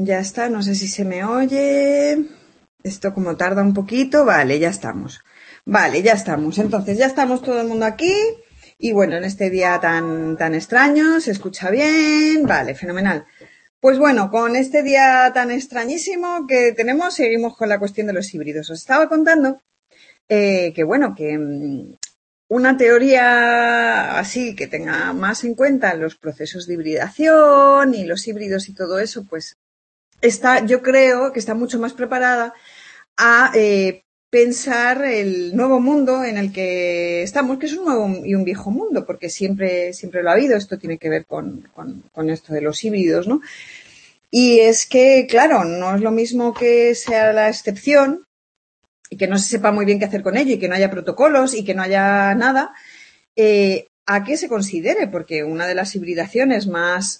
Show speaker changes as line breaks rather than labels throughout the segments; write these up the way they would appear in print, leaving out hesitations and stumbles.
Ya está, no sé si se me oye. Esto como tarda un poquito. Vale, ya estamos. Vale, ya estamos. Entonces, ya estamos todo el mundo aquí. Y bueno, en este día tan extraño, se escucha bien. Vale, fenomenal. Pues bueno, con este día tan extrañísimo que tenemos, seguimos con la cuestión de los híbridos. Os estaba contando que bueno, que una teoría así que tenga más en cuenta los procesos de hibridación y los híbridos y todo eso, pues yo creo que está mucho más preparada a pensar el nuevo mundo en el que estamos, que es un nuevo y un viejo mundo, porque siempre lo ha habido. Esto tiene que ver con esto de los híbridos, ¿no? Y es que, claro, no es lo mismo que sea la excepción y que no se sepa muy bien qué hacer con ello y que no haya protocolos y que no haya nada, a que se considere, porque una de las hibridaciones más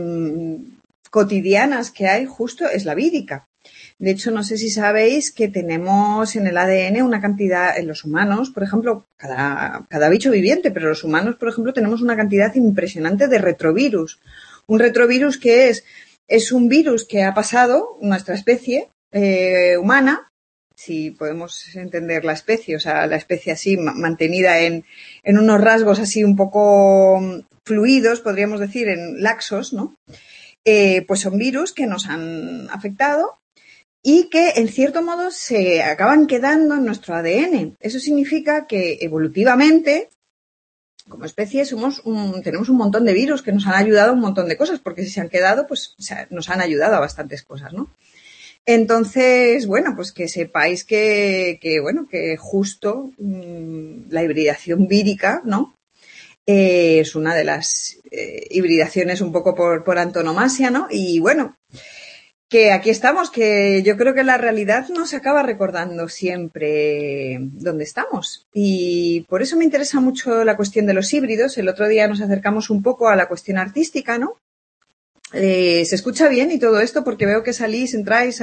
cotidianas que hay justo es la vírica. De hecho, no sé si sabéis que tenemos en el ADN una cantidad, en los humanos, por ejemplo, cada bicho viviente, pero los humanos, por ejemplo, tenemos una cantidad impresionante de retrovirus. Un retrovirus que es un virus que ha pasado nuestra especie humana, si podemos entender la especie, o sea, la especie así mantenida en unos rasgos así un poco fluidos, podríamos decir, en laxos, ¿no? Pues son virus que nos han afectado y que, en cierto modo, se acaban quedando en nuestro ADN. Eso significa que, evolutivamente, como especie, tenemos un montón de virus que nos han ayudado a un montón de cosas, porque si se han quedado, pues nos han ayudado a bastantes cosas, ¿no? Entonces, bueno, pues que sepáis que justo la hibridación vírica, ¿no? Es una de las hibridaciones un poco por antonomasia, ¿no? Y bueno, que aquí estamos, que yo creo que la realidad nos acaba recordando siempre dónde estamos. Y por eso me interesa mucho la cuestión de los híbridos. El otro día nos acercamos un poco a la cuestión artística, ¿no? ¿Se escucha bien y todo esto? Porque veo que salís, entráis.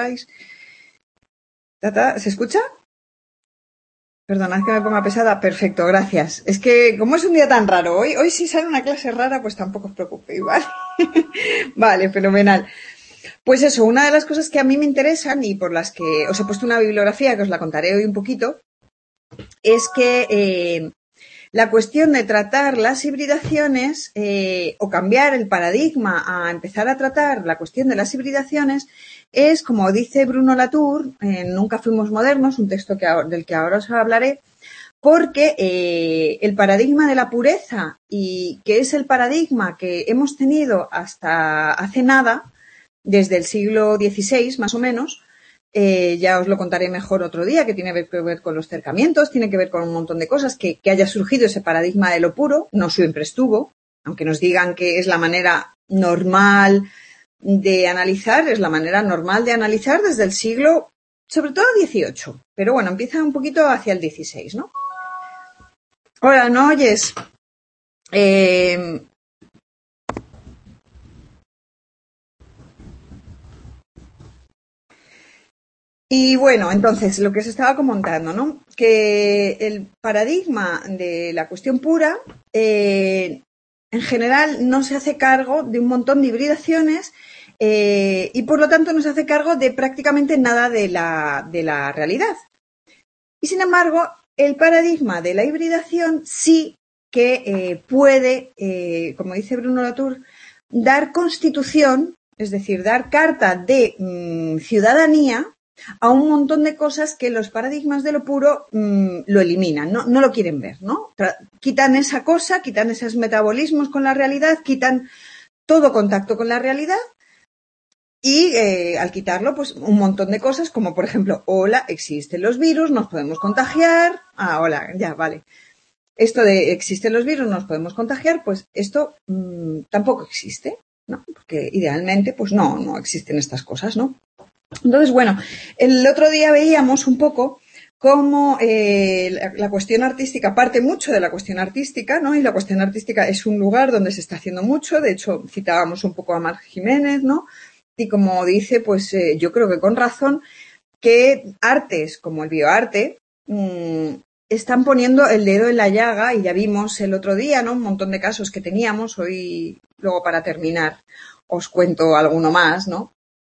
¿Se escucha? Perdonad que me ponga pesada. Perfecto, gracias. Es que como es un día tan raro, hoy si sale una clase rara, pues tampoco os preocupéis, ¿vale? Vale, fenomenal. Pues eso, una de las cosas que a mí me interesan y por las que os he puesto una bibliografía que os la contaré hoy un poquito, es que la cuestión de tratar las hibridaciones o cambiar el paradigma a empezar a tratar la cuestión de las hibridaciones es, como dice Bruno Latour, en Nunca fuimos modernos, un texto del que ahora os hablaré, porque el paradigma de la pureza, y que es el paradigma que hemos tenido hasta hace nada, desde el siglo XVI más o menos, ya os lo contaré mejor otro día, que tiene que ver con los cercamientos, tiene que ver con un montón de cosas, que haya surgido ese paradigma de lo puro, no siempre estuvo, aunque nos digan que es la manera normal de analizar, es la manera normal de analizar desde el siglo, sobre todo XVIII, pero bueno, empieza un poquito hacia el XVI, ¿no? Hola, ¿no oyes? Y bueno, entonces, lo que os estaba comentando, ¿no? Que el paradigma de la cuestión pura, en general, no se hace cargo de un montón de hibridaciones y, por lo tanto, no se hace cargo de prácticamente nada de la realidad. Y, sin embargo, el paradigma de la hibridación sí que puede, como dice Bruno Latour, dar constitución, es decir, dar carta de ciudadanía a un montón de cosas que los paradigmas de lo puro lo eliminan, no lo quieren ver, ¿no? Quitan esa cosa, quitan esos metabolismos con la realidad, quitan todo contacto con la realidad y al quitarlo, pues un montón de cosas como, por ejemplo, hola, existen los virus, nos podemos contagiar. Ah, hola, ya, vale. Esto de existen los virus, nos podemos contagiar, pues esto tampoco existe, ¿no? Porque idealmente, pues no existen estas cosas, ¿no? Entonces, bueno, el otro día veíamos un poco cómo la cuestión artística parte mucho de la cuestión artística, ¿no? Y la cuestión artística es un lugar donde se está haciendo mucho. De hecho, citábamos un poco a Marc Jiménez, ¿no? Y como dice, pues yo creo que con razón, que artes como el bioarte están poniendo el dedo en la llaga, y ya vimos el otro día, ¿no? Un montón de casos que teníamos. Hoy, luego para terminar, os cuento alguno más, ¿no?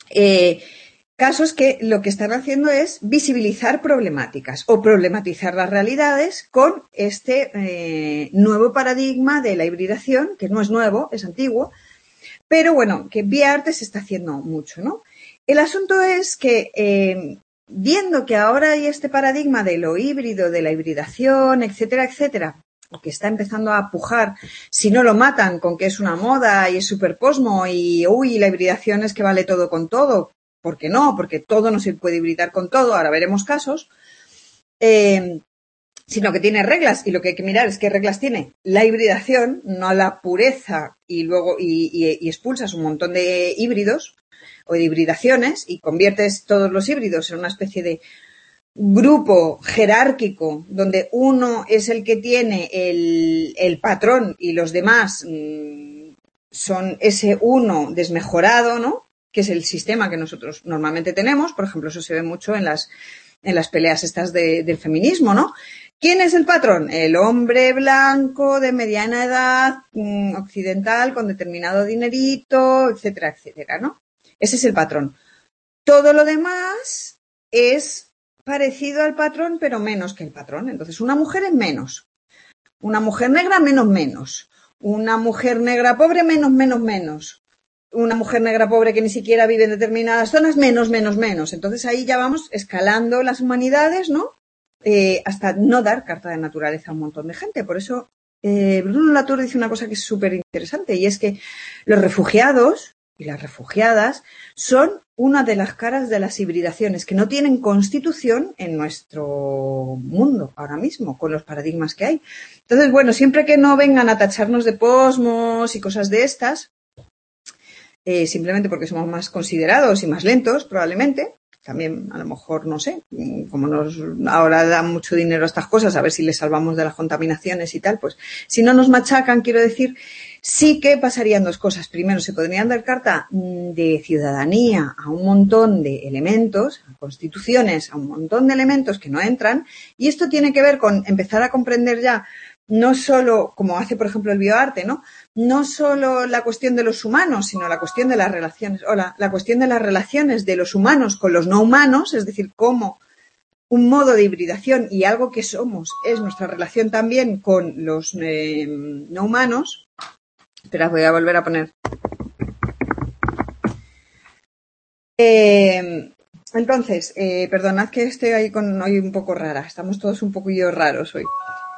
Casos que lo que están haciendo es visibilizar problemáticas o problematizar las realidades con este nuevo paradigma de la hibridación, que no es nuevo, es antiguo, pero bueno, que vía arte se está haciendo mucho, ¿no? El asunto es que viendo que ahora hay este paradigma de lo híbrido, de la hibridación, etcétera, etcétera, que está empezando a pujar, si no lo matan con que es una moda y es súper posmo y uy, la hibridación es que vale todo con todo. ¿Por qué no? Porque todo no se puede hibridar con todo, ahora veremos casos, sino que tiene reglas, y lo que hay que mirar es qué reglas tiene la hibridación, no la pureza, y luego y expulsas un montón de híbridos o de hibridaciones y conviertes todos los híbridos en una especie de grupo jerárquico donde uno es el que tiene el patrón y los demás son ese uno desmejorado, ¿no? Que es el sistema que nosotros normalmente tenemos. Por ejemplo, eso se ve mucho en las peleas estas del feminismo, ¿no? ¿Quién es el patrón? El hombre blanco de mediana edad, occidental, con determinado dinerito, etcétera, etcétera, ¿no? Ese es el patrón. Todo lo demás es parecido al patrón, pero menos que el patrón. Entonces, una mujer es menos. Una mujer negra, menos. Una mujer negra pobre, menos. Una mujer negra pobre que ni siquiera vive en determinadas zonas, menos. Entonces ahí ya vamos escalando las humanidades, ¿no? Hasta no dar carta de naturaleza a un montón de gente. Por eso Bruno Latour dice una cosa que es súper interesante, y es que los refugiados y las refugiadas son una de las caras de las hibridaciones que no tienen constitución en nuestro mundo ahora mismo, con los paradigmas que hay. Entonces, bueno, siempre que no vengan a tacharnos de posmos y cosas de estas, simplemente porque somos más considerados y más lentos, probablemente. También, a lo mejor, no sé, como ahora dan mucho dinero a estas cosas, a ver si les salvamos de las contaminaciones y tal, pues si no nos machacan, quiero decir, sí que pasarían dos cosas. Primero, se podrían dar carta de ciudadanía a un montón de elementos, a constituciones, a un montón de elementos que no entran, y esto tiene que ver con empezar a comprender ya no solo, como hace por ejemplo el bioarte, ¿no? No solo la cuestión de los humanos, sino la cuestión de las relaciones, o la cuestión de las relaciones de los humanos con los no humanos, es decir, cómo un modo de hibridación y algo que somos es nuestra relación también con los no humanos. Espera, voy a volver a poner. Entonces, perdonad que estoy ahí hoy un poco rara, estamos todos un poquillo raros hoy.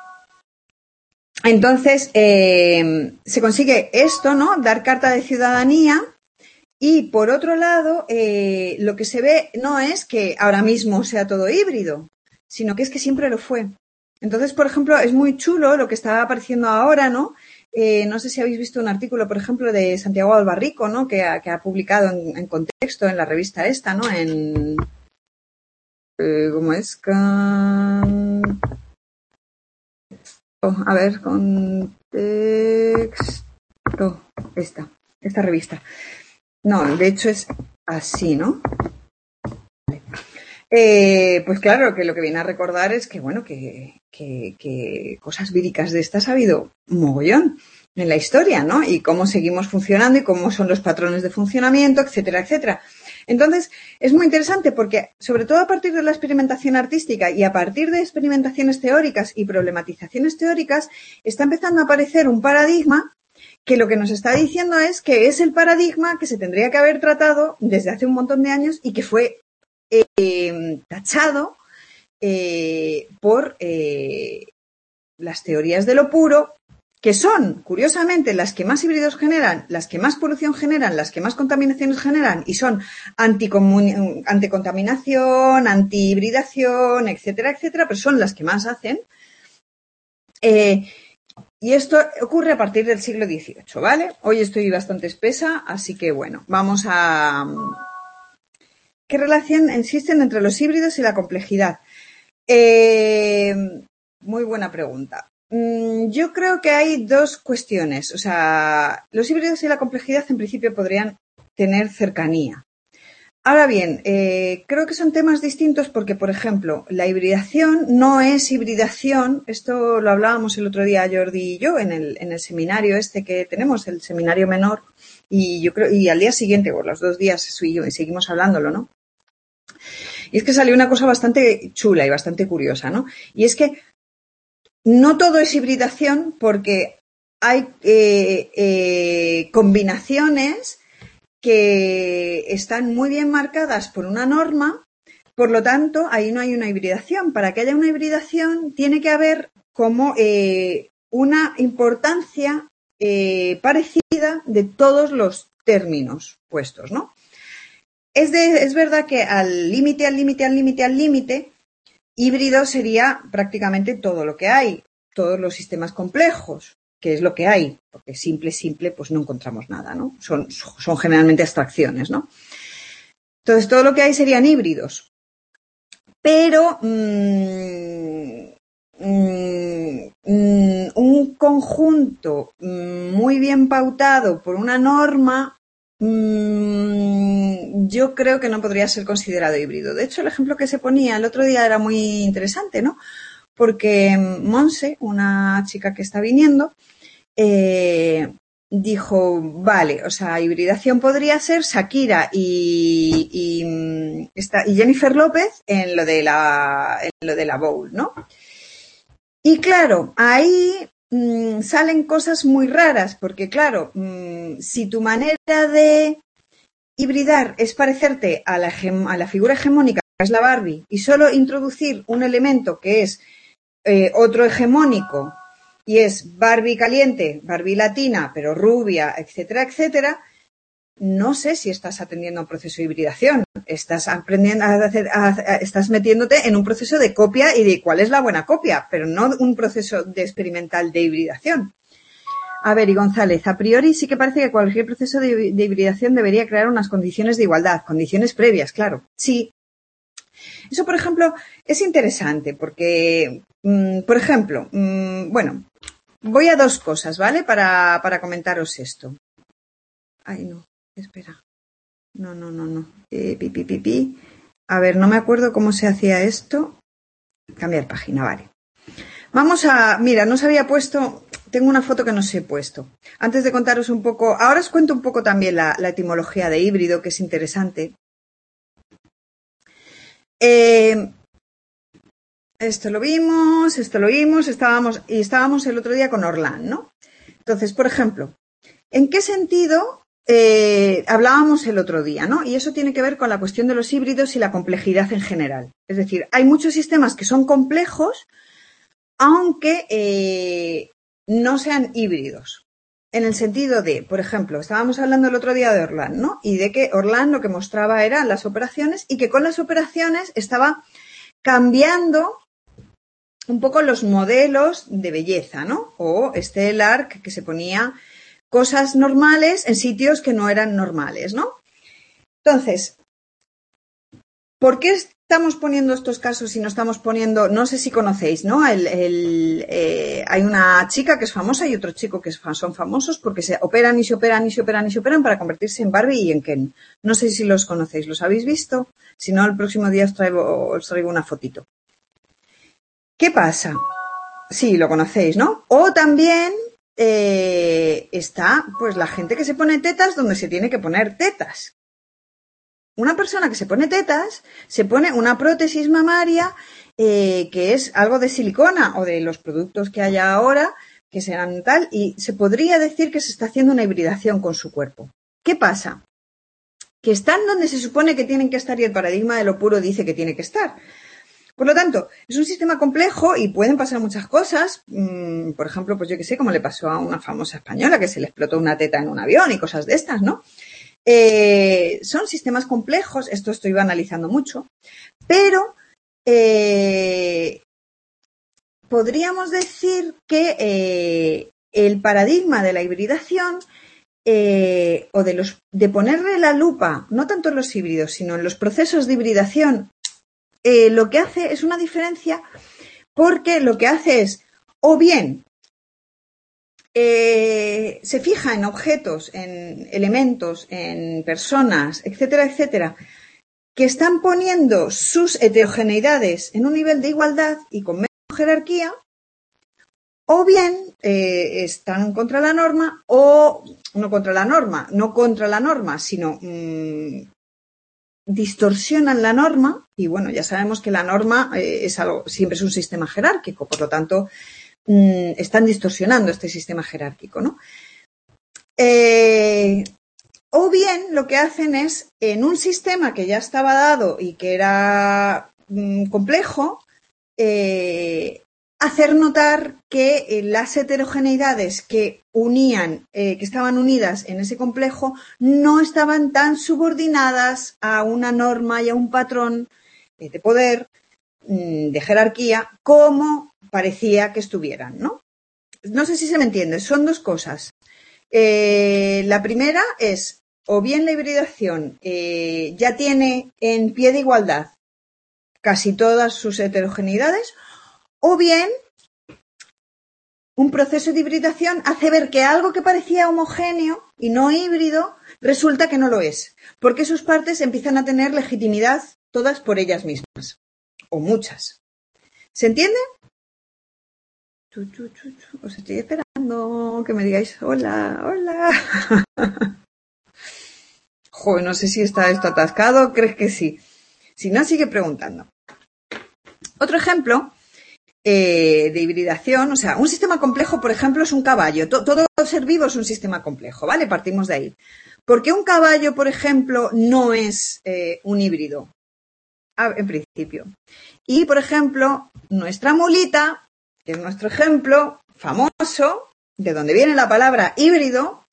Entonces, se consigue esto, ¿no? Dar carta de ciudadanía, y por otro lado, lo que se ve no es que ahora mismo sea todo híbrido, sino que es que siempre lo fue. Entonces, por ejemplo, es muy chulo lo que está apareciendo ahora, ¿no? No sé si habéis visto un artículo, por ejemplo, de Santiago Albarrico, ¿no? Que ha publicado en Contexto, en la revista esta, ¿no? ¿Cómo es? A ver, Contexto. Esta revista. No, de hecho es así, ¿no? Pues claro, que lo que viene a recordar es que, bueno, que cosas víricas de estas ha habido un mogollón en la historia, ¿no? Y cómo seguimos funcionando y cómo son los patrones de funcionamiento, etcétera, etcétera. Entonces, es muy interesante porque, sobre todo a partir de la experimentación artística y a partir de experimentaciones teóricas y problematizaciones teóricas, está empezando a aparecer un paradigma que lo que nos está diciendo es que es el paradigma que se tendría que haber tratado desde hace un montón de años y que fue tachado por las teorías de lo puro, que son, curiosamente, las que más híbridos generan, las que más polución generan, las que más contaminaciones generan, y son anticontaminación, antihibridación, etcétera, etcétera, pero son las que más hacen. Y esto ocurre a partir del siglo XVIII, ¿vale? Hoy estoy bastante espesa, así que bueno, vamos a... ¿Qué relación existen entre los híbridos y la complejidad? Muy buena pregunta. Yo creo que hay dos cuestiones. O sea, los híbridos y la complejidad en principio podrían tener cercanía. Ahora bien, creo que son temas distintos porque, por ejemplo, la hibridación no es hibridación. Esto lo hablábamos el otro día Jordi y yo en el seminario este que tenemos, el seminario menor, y yo creo, y al día siguiente, o los 2 días, seguimos hablándolo, ¿no? Y es que salió una cosa bastante chula y bastante curiosa, ¿no? Y es que no todo es hibridación porque hay combinaciones que están muy bien marcadas por una norma, por lo tanto, ahí no hay una hibridación. Para que haya una hibridación tiene que haber como una importancia parecida de todos los términos puestos, ¿no? Es verdad que al límite, híbrido sería prácticamente todo lo que hay, todos los sistemas complejos, que es lo que hay, porque simple, pues no encontramos nada, ¿no? Son generalmente abstracciones, ¿no? Entonces, todo lo que hay serían híbridos. Pero un conjunto muy bien pautado por una norma, yo creo que no podría ser considerado híbrido. De hecho, el ejemplo que se ponía el otro día era muy interesante, ¿no? Porque Monse, una chica que está viniendo, dijo, vale, o sea, hibridación podría ser Shakira y Jennifer López en lo de la Bowl, ¿no? Y claro, ahí salen cosas muy raras, porque claro, si tu manera de hibridar es parecerte a la figura hegemónica que es la Barbie y solo introducir un elemento que es otro hegemónico y es Barbie caliente, Barbie latina, pero rubia, etcétera, etcétera, no sé si estás atendiendo a un proceso de hibridación. Estás aprendiendo estás metiéndote en un proceso de copia y de cuál es la buena copia, pero no un proceso de experimental de hibridación. A ver, y González, a priori sí que parece que cualquier proceso de hibridación debería crear unas condiciones de igualdad, condiciones previas, claro. Sí. Eso, por ejemplo, es interesante porque, por ejemplo, bueno, voy a 2 cosas, ¿vale? Para comentaros esto. Ay, no, espera. No. A ver, no me acuerdo cómo se hacía esto. Cambiar página, vale. Vamos a... Mira, no se había puesto... Tengo una foto que no se he puesto. Antes de contaros un poco... Ahora os cuento un poco también la etimología de híbrido, que es interesante. Esto lo vimos, estábamos el otro día con Orlán, ¿no? Entonces, por ejemplo, ¿en qué sentido hablábamos el otro día, ¿no? Y eso tiene que ver con la cuestión de los híbridos y la complejidad en general. Es decir, hay muchos sistemas que son complejos, aunque no sean híbridos. En el sentido de, por ejemplo, estábamos hablando el otro día de Orlán, ¿no? Y de que Orlán lo que mostraba eran las operaciones y que con las operaciones estaba cambiando un poco los modelos de belleza, ¿no? O Lark, que se ponía cosas normales en sitios que no eran normales, ¿no? Entonces, ¿por qué estamos poniendo estos casos y no estamos poniendo, no sé si conocéis, ¿no? Hay una chica que es famosa y otro chico que son famosos porque se operan para convertirse en Barbie y en Ken. No sé si los conocéis, ¿los habéis visto? Si no, el próximo día os traigo una fotito. ¿Qué pasa? Sí, lo conocéis, ¿no? O también está pues la gente que se pone tetas donde se tiene que poner tetas. Una persona que se pone tetas se pone una prótesis mamaria que es algo de silicona o de los productos que haya ahora que sean tal y se podría decir que se está haciendo una hibridación con su cuerpo. ¿Qué pasa? Que están donde se supone que tienen que estar y el paradigma de lo puro dice que tiene que estar. Por lo tanto, es un sistema complejo y pueden pasar muchas cosas. Por ejemplo, pues yo qué sé, como le pasó a una famosa española que se le explotó una teta en un avión y cosas de estas, ¿no? Son sistemas complejos, esto estoy analizando mucho, pero podríamos decir que el paradigma de la hibridación o de ponerle la lupa, no tanto en los híbridos, sino en los procesos de hibridación, lo que hace es una diferencia porque lo que hace es, o bien, se fija en objetos, en elementos, en personas, etcétera, etcétera, que están poniendo sus heterogeneidades en un nivel de igualdad y con menos jerarquía, o bien están contra la norma, o no contra la norma, sino distorsionan la norma, y bueno, ya sabemos que la norma siempre es un sistema jerárquico, por lo tanto, están distorsionando este sistema jerárquico, ¿no? O bien lo que hacen es, en un sistema que ya estaba dado y que era complejo, hacer notar que las heterogeneidades que estaban unidas en ese complejo, no estaban tan subordinadas a una norma y a un patrón de poder, de jerarquía, como parecía que estuvieran, ¿no? No sé si se me entiende, son dos cosas. La primera es, o bien la hibridación ya tiene en pie de igualdad casi todas sus heterogeneidades, o bien un proceso de hibridación hace ver que algo que parecía homogéneo y no híbrido resulta que no lo es, porque sus partes empiezan a tener legitimidad todas por ellas mismas, o muchas. ¿Se entiende? Os estoy esperando que me digáis hola, hola. Joder, no sé si está esto atascado, ¿crees que sí? Si no, sigue preguntando. Otro ejemplo de hibridación, o sea, un sistema complejo, por ejemplo, es un caballo. Todo ser vivo es un sistema complejo, ¿vale? Partimos de ahí. ¿Por qué un caballo, por ejemplo, no es un híbrido? En principio. Y, por ejemplo, nuestra mulita, que es nuestro ejemplo famoso, de donde viene la palabra híbrido,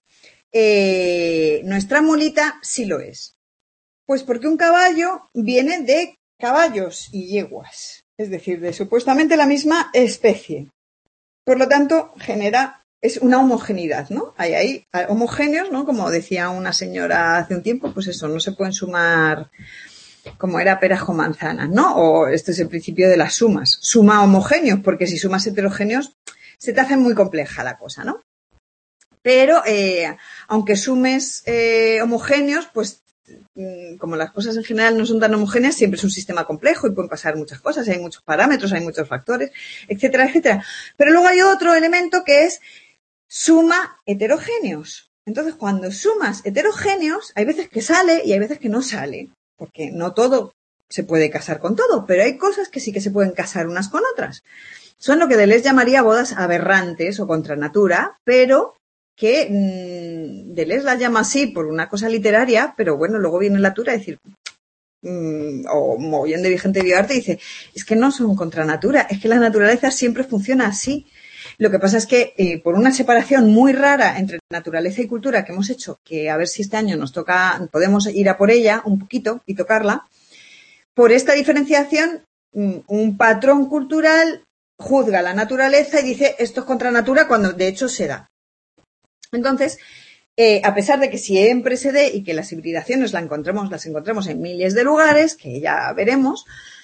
nuestra mulita sí lo es. Pues porque un caballo viene de caballos y yeguas, es decir, de supuestamente la misma especie. Por lo tanto, es una homogeneidad, ¿no? Hay homogéneos, ¿no? Como decía una señora hace un tiempo, pues eso, no se pueden sumar como era peras con manzanas, ¿no? O este es el principio de las sumas. Suma homogéneos, porque si sumas heterogéneos se te hace muy compleja la cosa, ¿no? Pero aunque sumes homogéneos, pues como las cosas en general no son tan homogéneas, siempre es un sistema complejo y pueden pasar muchas cosas, hay muchos parámetros, hay muchos factores, etcétera, etcétera. Pero luego hay otro elemento que es suma heterogéneos. Entonces, cuando sumas heterogéneos, hay veces que sale y hay veces que no sale, porque no todo se puede casar con todo, pero hay cosas que sí que se pueden casar unas con otras. Son lo que Deleuze llamaría bodas aberrantes o contra natura, pero que Deleuze la llama así por una cosa literaria, pero bueno, luego viene la Tura a decir, o mogollón de gente de bioarte dice, es que no son contra natura, es que la naturaleza siempre funciona así. Lo que pasa es que por una separación muy rara entre naturaleza y cultura que hemos hecho, que a ver si este año podemos ir a por ella un poquito y tocarla, por esta diferenciación, un patrón cultural juzga la naturaleza y dice esto es contra natura cuando de hecho se da. Entonces, a pesar de que siempre se dé y que las hibridaciones las encontramos en miles de lugares, que ya veremos,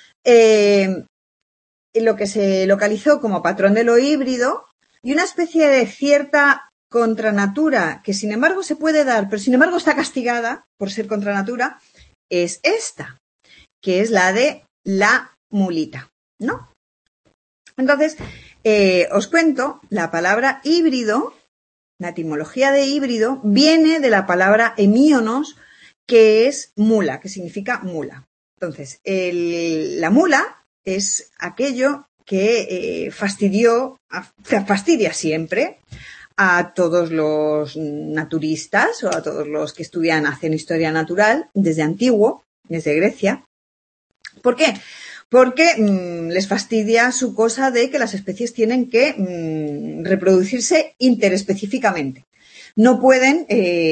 lo que se localizó como patrón de lo híbrido y una especie de cierta contranatura que sin embargo se puede dar, pero sin embargo está castigada por ser contranatura, es esta, que es la de la mulita, ¿no? Entonces, os cuento, la palabra híbrido, la etimología de híbrido, viene de la palabra hemíonos, que es mula, que significa mula. Entonces, la mula es aquello que fastidia siempre a todos los naturistas o a todos los que hacen historia natural desde antiguo, desde Grecia. ¿Por qué? Porque les fastidia su cosa de que las especies tienen que reproducirse interespecíficamente. No pueden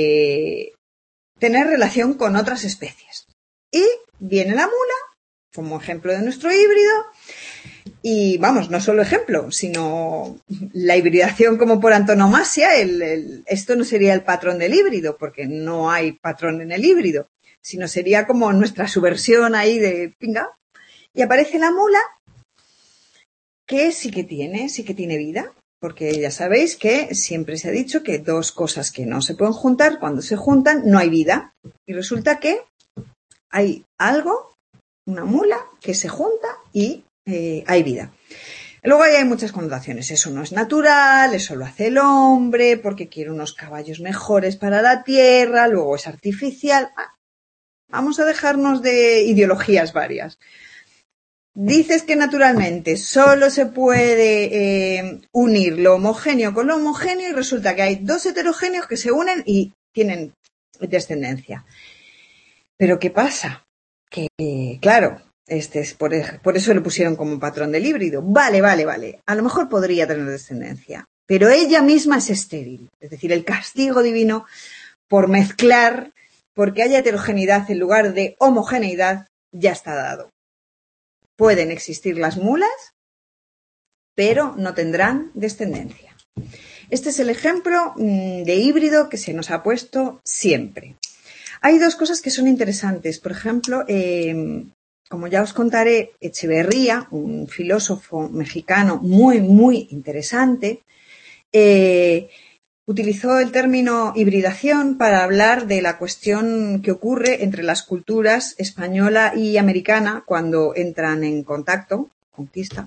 tener relación con otras especies. Y viene la mula como ejemplo de nuestro híbrido y vamos, no solo ejemplo, sino la hibridación como por antonomasia. Esto no sería el patrón del híbrido porque no hay patrón en el híbrido, sino sería como nuestra subversión ahí de pinga. Y aparece la mula, que sí que tiene vida, porque ya sabéis que siempre se ha dicho que dos cosas que no se pueden juntar, cuando se juntan no hay vida. Y resulta que hay algo, una mula, que se junta y hay vida. Luego ahí hay muchas connotaciones. Eso no es natural, eso lo hace el hombre, porque quiere unos caballos mejores para la tierra, luego es artificial. Vamos a dejarnos de ideologías varias. Dices que naturalmente solo se puede unir lo homogéneo con lo homogéneo y resulta que hay dos heterogéneos que se unen y tienen descendencia. Pero ¿qué pasa? Que, claro, por eso le pusieron como patrón del híbrido. Vale. A lo mejor podría tener descendencia, pero ella misma es estéril. Es decir, el castigo divino por mezclar, porque haya heterogeneidad en lugar de homogeneidad, ya está dado. Pueden existir las mulas, pero no tendrán descendencia. Este es el ejemplo de híbrido que se nos ha puesto siempre. Hay dos cosas que son interesantes. Por ejemplo, como ya os contaré, Echeverría, un filósofo mexicano muy interesante, utilizó el término hibridación para hablar de la cuestión que ocurre entre las culturas española y americana cuando entran en contacto, conquista.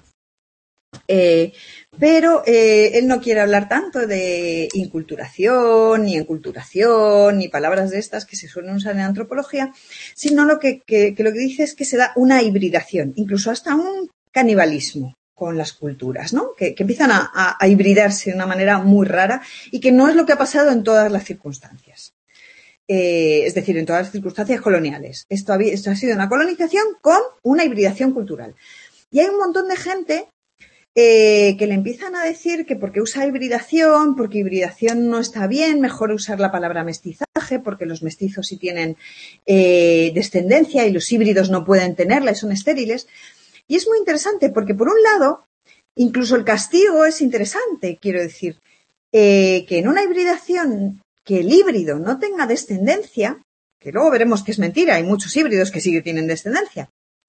Pero él no quiere hablar tanto de inculturación, ni enculturación, ni palabras de estas que se suelen usar en antropología, sino lo que dice es que se da una hibridación, incluso hasta un canibalismo con las culturas, ¿no? Que empiezan a hibridarse de una manera muy rara y que no es lo que ha pasado en todas las circunstancias. Es decir, en todas las circunstancias coloniales. Esto ha sido una colonización con una hibridación cultural. Y hay un montón de gente que le empiezan a decir que porque usa hibridación, porque hibridación no está bien, mejor usar la palabra mestizaje, porque los mestizos sí tienen descendencia y los híbridos no pueden tenerla y son estériles. Y es muy interesante porque, por un lado, incluso el castigo es interesante, quiero decir, que en una hibridación, que el híbrido no tenga descendencia, que luego veremos que es mentira, hay muchos híbridos que sí que tienen descendencia,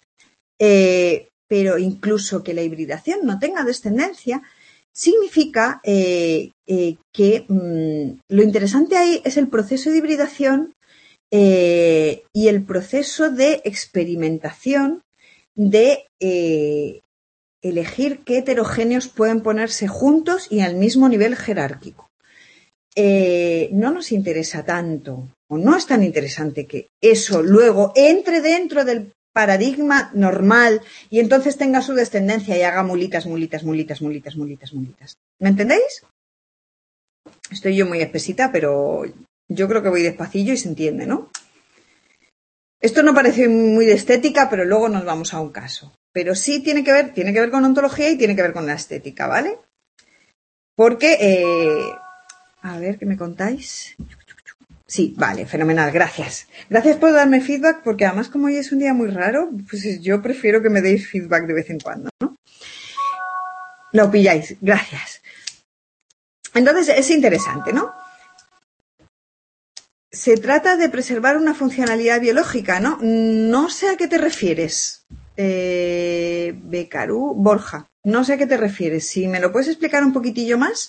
pero incluso que la hibridación no tenga descendencia, significa que lo interesante ahí es el proceso de hibridación y el proceso de experimentación de elegir qué heterogéneos pueden ponerse juntos y al mismo nivel jerárquico. No nos interesa tanto, o no es tan interesante que eso luego entre dentro del paradigma normal y entonces tenga su descendencia y haga mulitas. ¿Me entendéis? Estoy yo muy espesita, pero yo creo que voy despacillo y se entiende, ¿no? Esto no parece muy de estética, pero luego nos vamos a un caso. Pero sí tiene que ver con ontología y tiene que ver con la estética, ¿vale? Porque, a ver, ¿qué me contáis? Sí, vale, fenomenal, gracias. Gracias por darme feedback, porque además como hoy es un día muy raro, pues yo prefiero que me deis feedback de vez en cuando, ¿no? Lo pilláis, gracias. Entonces, es interesante, ¿no? Se trata de preservar una funcionalidad biológica, ¿no? No sé a qué te refieres, Becarú, Borja. No sé a qué te refieres. Si me lo puedes explicar un poquitillo más.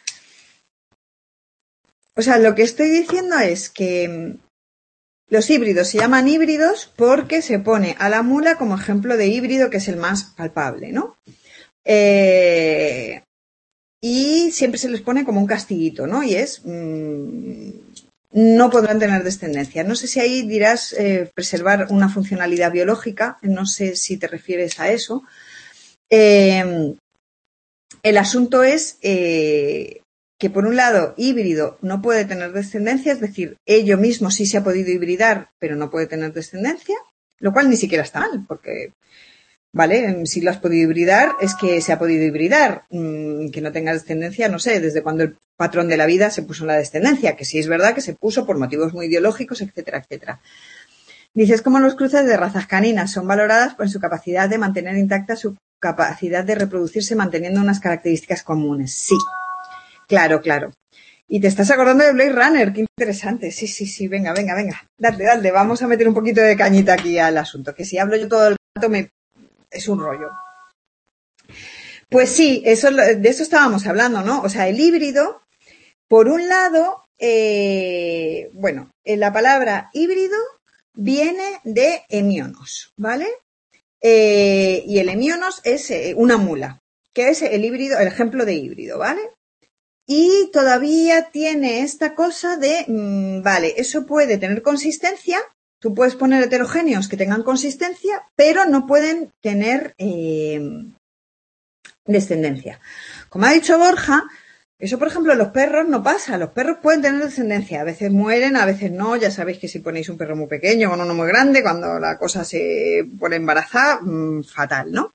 O sea, lo que estoy diciendo es que los híbridos se llaman híbridos porque se pone a la mula como ejemplo de híbrido, que es el más palpable, ¿no? Y siempre se les pone como un castiguito, ¿no? Y es... no podrán tener descendencia. No sé si ahí dirás preservar una funcionalidad biológica, no sé si te refieres a eso. El asunto es que, por un lado, híbrido no puede tener descendencia, es decir, ello mismo sí se ha podido hibridar, pero no puede tener descendencia, lo cual ni siquiera está mal, porque, ¿vale? Si lo has podido hibridar, es que se ha podido hibridar. Que no tenga descendencia, no sé, desde cuando el patrón de la vida se puso en la descendencia, que sí es verdad que se puso por motivos muy biológicos, etcétera, etcétera. Dices cómo los cruces de razas caninas son valoradas por su capacidad de mantener intacta su capacidad de reproducirse manteniendo unas características comunes. Sí, claro. Y te estás acordando de Blade Runner, qué interesante. Sí, venga. Dale, vamos a meter un poquito de cañita aquí al asunto, que si hablo yo todo el rato es un rollo. Pues sí, de eso estábamos hablando, ¿no? O sea, el híbrido, por un lado, la palabra híbrido viene de hemionos, ¿vale? Y el hemionos es una mula, que es el híbrido, el ejemplo de híbrido, ¿vale? Y todavía tiene esta cosa de, vale, eso puede tener consistencia, tú puedes poner heterogéneos que tengan consistencia, pero no pueden tener descendencia. Como ha dicho Borja, eso, por ejemplo, en los perros no pasa. Los perros pueden tener descendencia. A veces mueren, a veces no. Ya sabéis que si ponéis un perro muy pequeño con uno muy grande, cuando la cosa se pone embarazada, fatal, ¿no?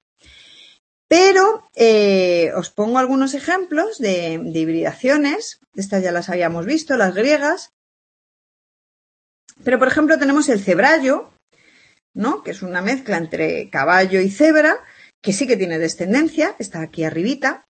Pero os pongo algunos ejemplos de hibridaciones. Estas ya las habíamos visto, las griegas. Pero, por ejemplo, tenemos el cebrallo, ¿no? Que es una mezcla entre caballo y cebra, que sí que tiene descendencia, está aquí arribita.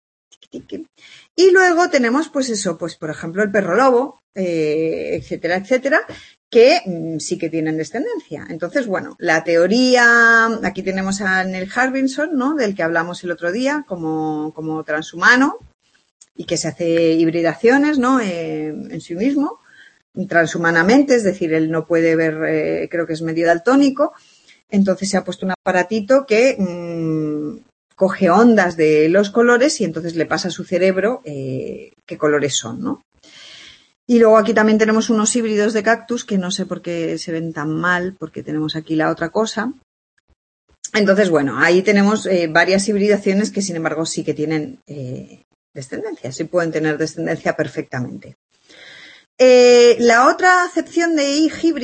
Y luego tenemos, pues eso, pues por ejemplo el perro lobo, etcétera, etcétera, que sí que tienen descendencia. Entonces, bueno, la teoría, aquí tenemos a Neil Harbinson, ¿no? Del que hablamos el otro día, como transhumano, y que se hace hibridaciones, ¿no? En sí mismo, transhumanamente, es decir, él no puede ver, creo que es medio daltónico, entonces se ha puesto un aparatito que coge ondas de los colores y entonces le pasa a su cerebro qué colores son, ¿no? Y luego aquí también tenemos unos híbridos de cactus que no sé por qué se ven tan mal, porque tenemos aquí la otra cosa. Entonces, bueno, ahí tenemos varias hibridaciones que, sin embargo, sí que tienen descendencia, sí pueden tener descendencia perfectamente. La otra acepción de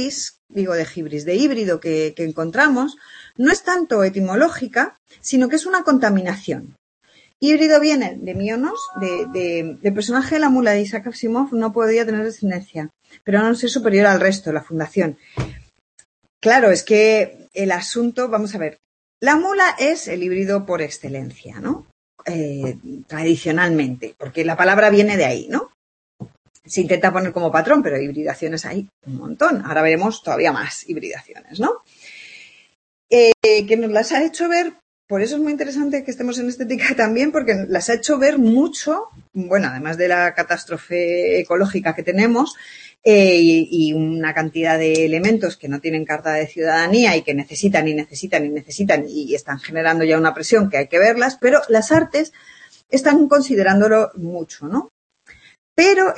híbrido que encontramos no es tanto etimológica, sino que es una contaminación. Híbrido viene de mionos, del personaje de la mula de Isaac Asimov no podía tener descendencia, pero no ser superior al resto, la fundación. Claro, es que el asunto, vamos a ver, la mula es el híbrido por excelencia, ¿no? Tradicionalmente, porque la palabra viene de ahí, ¿no? Se intenta poner como patrón, pero hibridaciones hay un montón. Ahora veremos todavía más hibridaciones, ¿no? Que nos las ha hecho ver, por eso es muy interesante que estemos en estética también, porque las ha hecho ver mucho, bueno, además de la catástrofe ecológica que tenemos y una cantidad de elementos que no tienen carta de ciudadanía y que necesitan y están generando ya una presión que hay que verlas, pero las artes están considerándolo mucho, ¿no? Pero,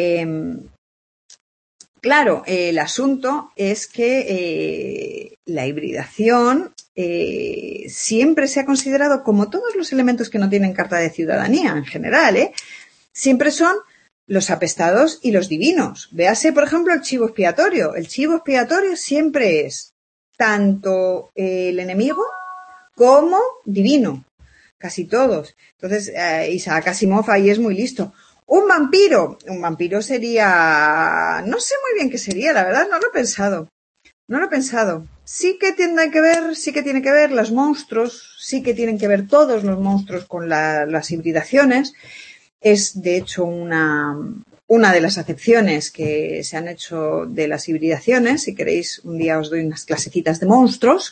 claro, el asunto es que la hibridación siempre se ha considerado, como todos los elementos que no tienen carta de ciudadanía en general, siempre son los apestados y los divinos. Véase, por ejemplo, el chivo expiatorio. El chivo expiatorio siempre es tanto el enemigo como divino. Casi todos. Entonces, Isaac Asimov ahí es muy listo. Un vampiro sería, no sé muy bien qué sería, la verdad, no lo he pensado. Sí que tiene que ver los monstruos, sí que tienen que ver todos los monstruos con las hibridaciones. Es, de hecho, una de las acepciones que se han hecho de las hibridaciones. Si queréis, un día os doy unas clasecitas de monstruos.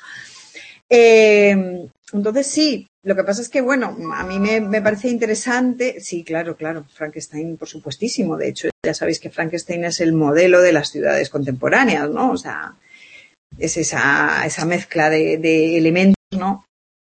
Entonces sí, lo que pasa es que, bueno, a mí me parece interesante. Sí, claro, Frankenstein, por supuestísimo. De hecho, ya sabéis que Frankenstein es el modelo de las ciudades contemporáneas, ¿no? O sea, es esa mezcla de elementos, ¿no?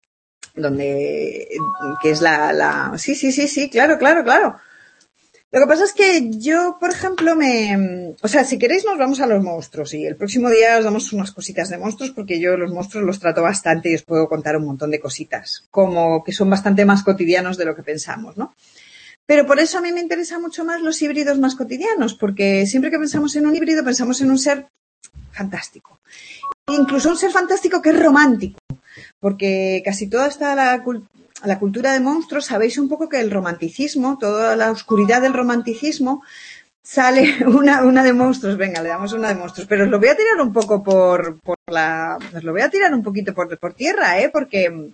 Que es sí, claro. Lo que pasa es que yo, por ejemplo, o sea, si queréis nos vamos a los monstruos y el próximo día os damos unas cositas de monstruos porque yo los monstruos los trato bastante y os puedo contar un montón de cositas, como que son bastante más cotidianos de lo que pensamos, ¿no? Pero por eso a mí me interesan mucho más los híbridos más cotidianos, porque siempre que pensamos en un híbrido pensamos en un ser fantástico. Incluso un ser fantástico que es romántico, porque casi toda la cultura de monstruos, sabéis un poco que el romanticismo, toda la oscuridad del romanticismo, sale una de monstruos. Venga, le damos una de monstruos, pero os lo voy a tirar un poco os lo voy a tirar un poquito por tierra, porque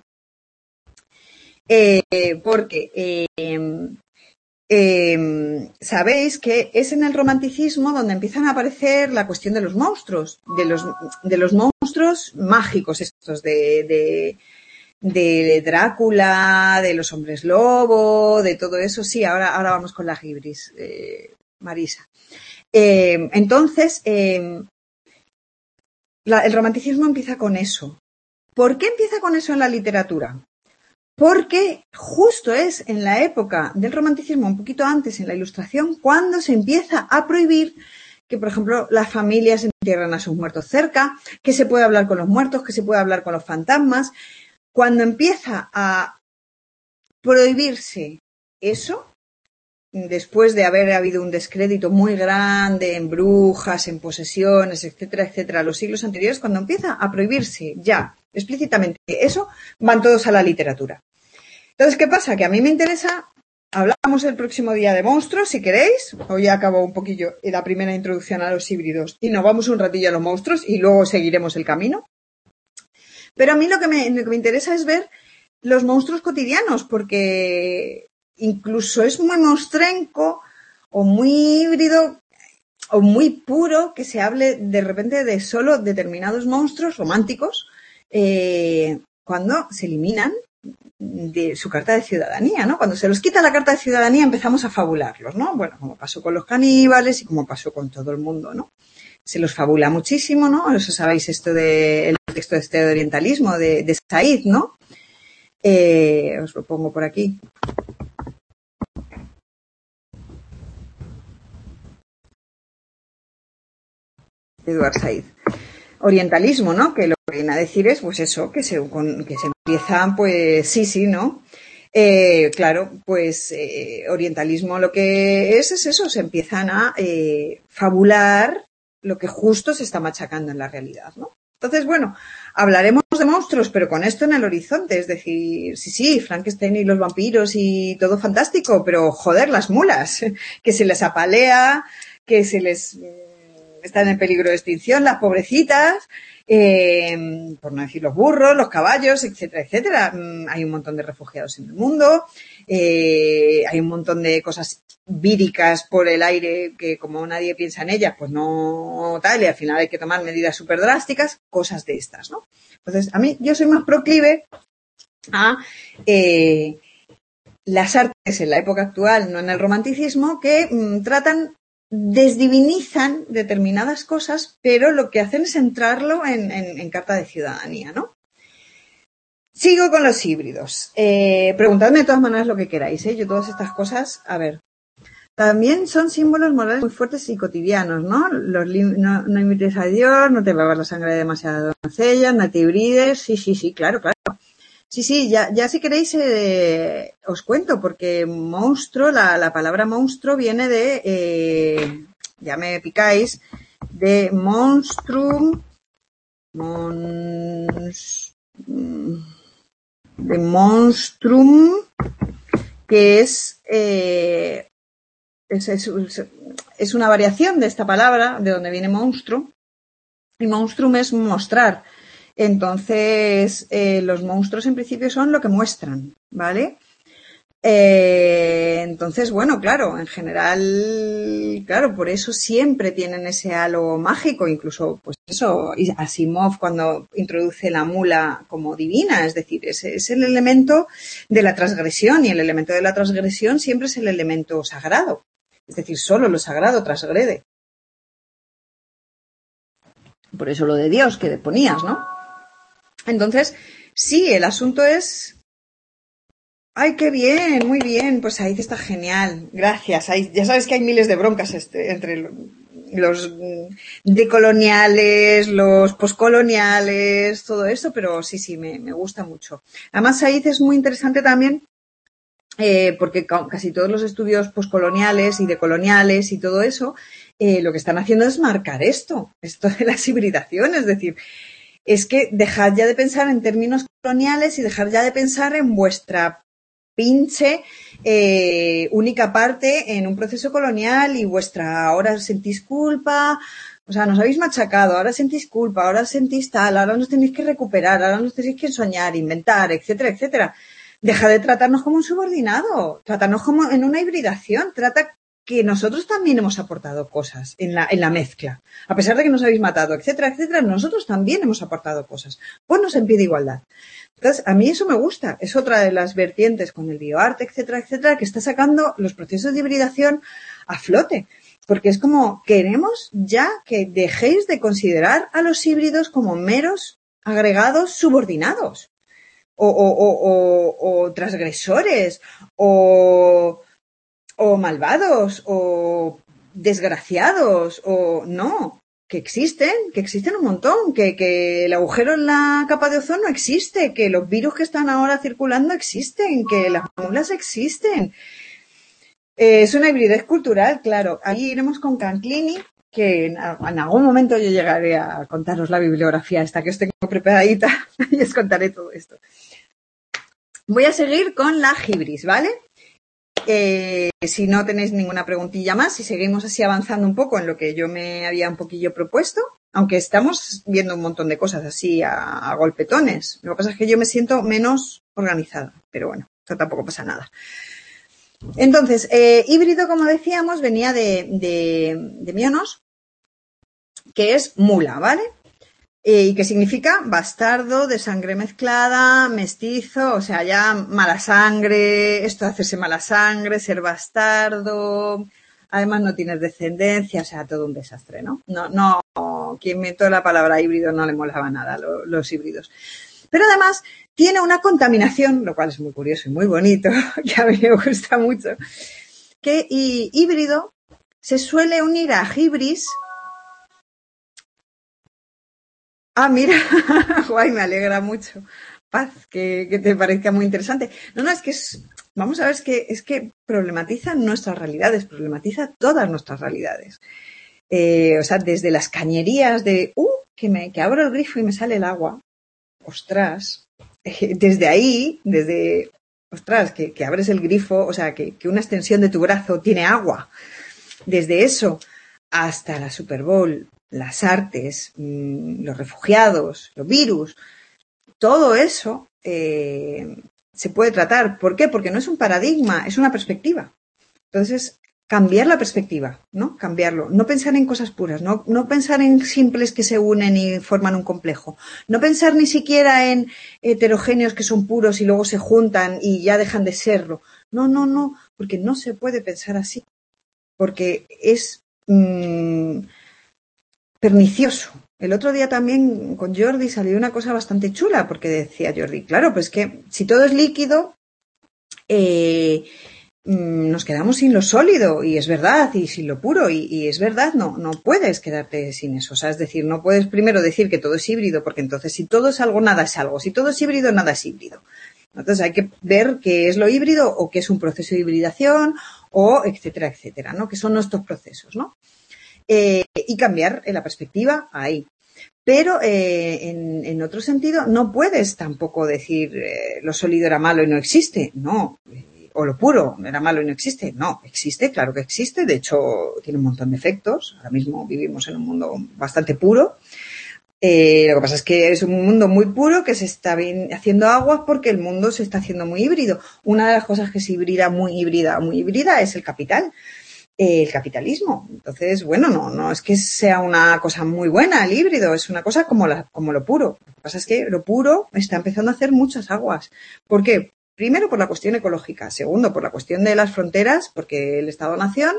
sabéis que es en el romanticismo donde empiezan a aparecer la cuestión de los monstruos, de los monstruos mágicos estos de Drácula, de los hombres lobo, de todo eso. Sí, ahora vamos con la hibris, Marisa. Entonces, el romanticismo empieza con eso. ¿Por qué empieza con eso en la literatura? Porque justo es en la época del romanticismo, un poquito antes en la Ilustración, cuando se empieza a prohibir que, por ejemplo, las familias entierran a sus muertos cerca, que se puede hablar con los muertos, que se puede hablar con los fantasmas. Cuando empieza a prohibirse eso, después de haber habido un descrédito muy grande en brujas, en posesiones, etcétera, etcétera, los siglos anteriores, cuando empieza a prohibirse ya explícitamente eso, van todos a la literatura. Entonces, ¿qué pasa? Que a mí me interesa, hablamos el próximo día de monstruos, si queréis, hoy ya acabo un poquillo la primera introducción a los híbridos y nos vamos un ratillo a los monstruos y luego seguiremos el camino. Pero a mí lo que me interesa es ver los monstruos cotidianos, porque incluso es muy monstrenco o muy híbrido o muy puro que se hable de repente de solo determinados monstruos románticos cuando se eliminan de su carta de ciudadanía, ¿no? Cuando se los quita la carta de ciudadanía empezamos a fabularlos, ¿no? Bueno, como pasó con los caníbales y como pasó con todo el mundo, ¿no? Se los fabula muchísimo, ¿no? Eso sabéis esto del texto de orientalismo de Said, ¿no? Os lo pongo por aquí. Edward Said. Orientalismo, ¿no? Que lo que viene a decir es, pues eso, que se empiezan, pues sí, ¿no? Claro, pues orientalismo lo que es eso, se empiezan a fabular lo que justo se está machacando en la realidad, ¿no? Entonces, bueno, hablaremos de monstruos, pero con esto en el horizonte, es decir, sí, Frankenstein y los vampiros y todo fantástico, pero joder, las mulas, que se les apalea, que se les están en peligro de extinción, las pobrecitas, por no decir los burros, los caballos, etcétera, etcétera. Hay un montón de refugiados en el mundo, hay un montón de cosas víricas por el aire que como nadie piensa en ellas, pues no tal, y al final hay que tomar medidas súper drásticas, cosas de estas, ¿no? Entonces, a mí, yo soy más proclive a las artes en la época actual, no en el romanticismo, que desdivinizan determinadas cosas, pero lo que hacen es centrarlo en carta de ciudadanía, ¿no? Sigo con los híbridos. Preguntadme de todas maneras lo que queráis, ¿eh? Yo todas estas cosas, a ver. También son símbolos morales muy fuertes y cotidianos, ¿no? No imites a Dios, no te bebas la sangre de demasiadas doncellas, no te hibrides, sí, claro. Sí, ya si queréis os cuento, porque monstruo, la palabra monstruo viene de, ya me picáis, de monstrum, de monstrum, que es una variación de esta palabra, de donde viene monstruo, y monstrum es mostrar. Entonces, los monstruos en principio son lo que muestran, ¿vale? Entonces, bueno, claro, en general, claro, por eso siempre tienen ese halo mágico, incluso, pues eso, Asimov cuando introduce la mula como divina, es decir, es el elemento de la transgresión, y el elemento de la transgresión siempre es el elemento sagrado, es decir, solo lo sagrado transgrede. Por eso lo de Dios que ponías, ¿no? Entonces, sí, el asunto es... ¡Ay, qué bien! Muy bien. Pues ahí está genial. Gracias. Ya sabes que hay miles de broncas entre los decoloniales, los poscoloniales, todo eso, pero sí, me gusta mucho. Además, Said es muy interesante también porque casi todos los estudios poscoloniales y decoloniales y todo eso, lo que están haciendo es marcar esto de las hibridaciones, es decir... Es que dejad ya de pensar en términos coloniales y dejad ya de pensar en vuestra pinche única parte en un proceso colonial y vuestra ahora sentís culpa, o sea, nos habéis machacado, ahora sentís culpa, ahora sentís tal, ahora nos tenéis que recuperar, ahora nos tenéis que soñar, inventar, etcétera, etcétera. Deja de tratarnos como un subordinado, tratarnos como en una hibridación, trata que nosotros también hemos aportado cosas en la mezcla. A pesar de que nos habéis matado, etcétera, etcétera, nosotros también hemos aportado cosas. Ponnos en pie de igualdad. Entonces, a mí eso me gusta. Es otra de las vertientes con el bioarte, etcétera, etcétera, que está sacando los procesos de hibridación a flote. porque es como queremos ya que dejéis de considerar a los híbridos como meros agregados subordinados o transgresores o malvados o desgraciados o no, que existen un montón, que el agujero en la capa de ozono existe, que los virus que están ahora circulando existen, que las mulas existen. Es una hibridez cultural, claro. Ahí iremos con Canclini, que en algún momento yo llegaré a contaros la bibliografía esta que os tengo preparadita y os contaré todo esto. Voy a seguir con la hibris, ¿vale? Si no tenéis ninguna preguntilla más, si seguimos así avanzando un poco en lo que yo me había un poquillo propuesto, aunque estamos viendo un montón de cosas así a golpetones. Lo que pasa es que yo me siento menos organizada, pero bueno, esto tampoco pasa nada. Entonces, híbrido, como decíamos, venía de mionos, que es mula, ¿vale? Y que significa bastardo, de sangre mezclada, mestizo, o sea, ya mala sangre, esto de hacerse mala sangre, ser bastardo, además no tienes descendencia, o sea, todo un desastre, ¿no? No, quien inventó la palabra híbrido no le molaba nada los híbridos. Pero además tiene una contaminación, lo cual es muy curioso y muy bonito, que a mí me gusta mucho, que híbrido se suele unir a hibris. Ah, mira, guay, me alegra mucho. Paz, que te parezca muy interesante. No, es que vamos a ver, es que problematiza nuestras realidades, problematiza todas nuestras realidades. O sea, desde las cañerías de, que abro el grifo y me sale el agua. Ostras, desde ahí, ostras, que abres el grifo, o sea, que una extensión de tu brazo tiene agua. Desde eso hasta la Super Bowl, las artes, los refugiados, los virus, todo eso se puede tratar. ¿Por qué? Porque no es un paradigma, es una perspectiva. Entonces, cambiar la perspectiva, ¿no? Cambiarlo. No pensar en cosas puras, no pensar en simples que se unen y forman un complejo. No pensar ni siquiera en heterogéneos que son puros y luego se juntan y ya dejan de serlo. No, porque no se puede pensar así. Porque es pernicioso. El otro día también con Jordi salió una cosa bastante chula, porque decía Jordi, claro, pues que si todo es líquido, nos quedamos sin lo sólido, y es verdad, y sin lo puro, y es verdad, no puedes quedarte sin eso. O sea, es decir, no puedes primero decir que todo es híbrido, porque entonces si todo es algo, nada es algo. Si todo es híbrido, nada es híbrido. Entonces hay que ver qué es lo híbrido o qué es un proceso de hibridación o etcétera, ¿no? Que son nuestros procesos, ¿no? Y cambiar la perspectiva ahí. Pero en otro sentido no puedes tampoco decir lo sólido era malo y no existe. No. O lo puro era malo y no existe. No, existe, claro que existe. De hecho, tiene un montón de efectos. Ahora mismo vivimos en un mundo bastante puro. Lo que pasa es que es un mundo muy puro que se está haciendo aguas porque el mundo se está haciendo muy híbrido. Una de las cosas que se hibrida muy híbrida es el capital. El capitalismo. Entonces, bueno, no es que sea una cosa muy buena el híbrido, es una cosa como lo puro. Lo que pasa es que lo puro está empezando a hacer muchas aguas. ¿Por qué? Primero, por la cuestión ecológica. Segundo, por la cuestión de las fronteras, porque el Estado-nación,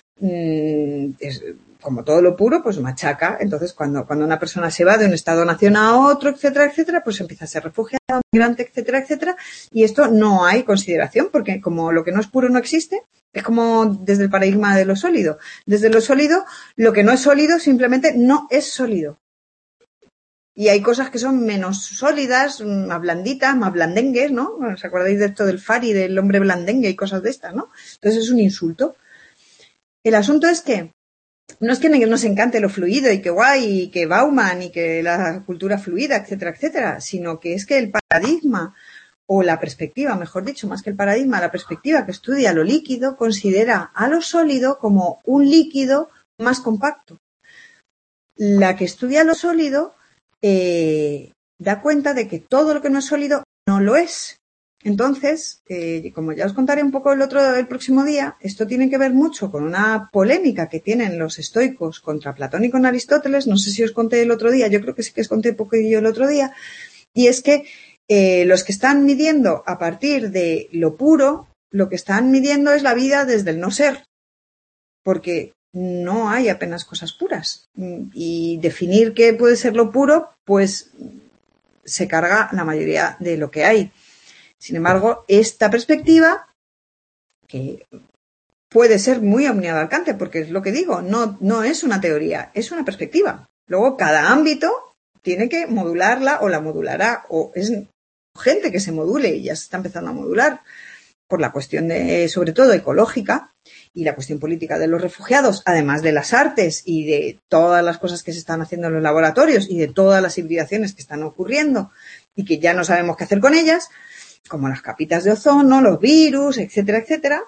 como todo lo puro, pues machaca. Entonces, cuando una persona se va de un Estado-nación a otro, etcétera, pues empieza a ser refugiado, migrante, etcétera, y esto no hay consideración, porque como lo que no es puro no existe, es como desde el paradigma de lo sólido. Desde lo sólido, lo que no es sólido simplemente no es sólido. Y hay cosas que son menos sólidas, más blanditas, más blandengues, ¿no? ¿Os acordáis de esto del Fari, del hombre blandengue y cosas de estas, ¿no? Entonces es un insulto. El asunto es que no es que nos encante lo fluido y que guay, y que Bauman y que la cultura fluida, etcétera, sino que es que el paradigma o la perspectiva, mejor dicho, más que el paradigma, la perspectiva que estudia lo líquido considera a lo sólido como un líquido más compacto. La que estudia lo sólido da cuenta de que todo lo que no es sólido no lo es. Entonces, como ya os contaré un poco el próximo día, esto tiene que ver mucho con una polémica que tienen los estoicos contra Platón y con Aristóteles. No sé si os conté el otro día, yo creo que sí que os conté un poquillo el otro día, y es que los que están midiendo a partir de lo puro, lo que están midiendo es la vida desde el no ser. Porque no hay apenas cosas puras. Y definir qué puede ser lo puro, pues se carga la mayoría de lo que hay. Sin embargo, esta perspectiva, que puede ser muy omni abarcante, porque es lo que digo, no es una teoría, es una perspectiva. Luego, cada ámbito tiene que modularla o la modulará, o es gente que se module y ya se está empezando a modular por la cuestión de, sobre todo, ecológica y la cuestión política de los refugiados, además de las artes y de todas las cosas que se están haciendo en los laboratorios y de todas las hibridaciones que están ocurriendo y que ya no sabemos qué hacer con ellas, como las capitas de ozono, los virus, etcétera, etcétera,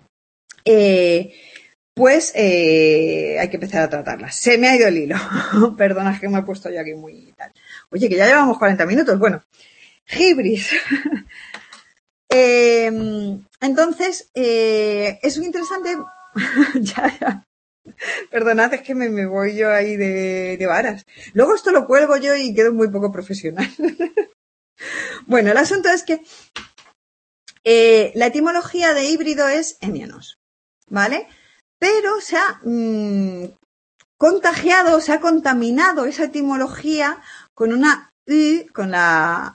pues hay que empezar a tratarlas. Se me ha ido el hilo. Perdona, es que me he puesto yo aquí muy tal. Oye, que ya llevamos 40 minutos. Bueno, Hibris. Entonces, es muy interesante. ya. Perdonad, es que me voy yo ahí de varas. Luego esto lo cuelgo yo y quedo muy poco profesional. Bueno, el asunto es que la etimología de híbrido es hemianos, ¿vale? Pero se ha contagiado, se ha contaminado esa etimología con una Y, con la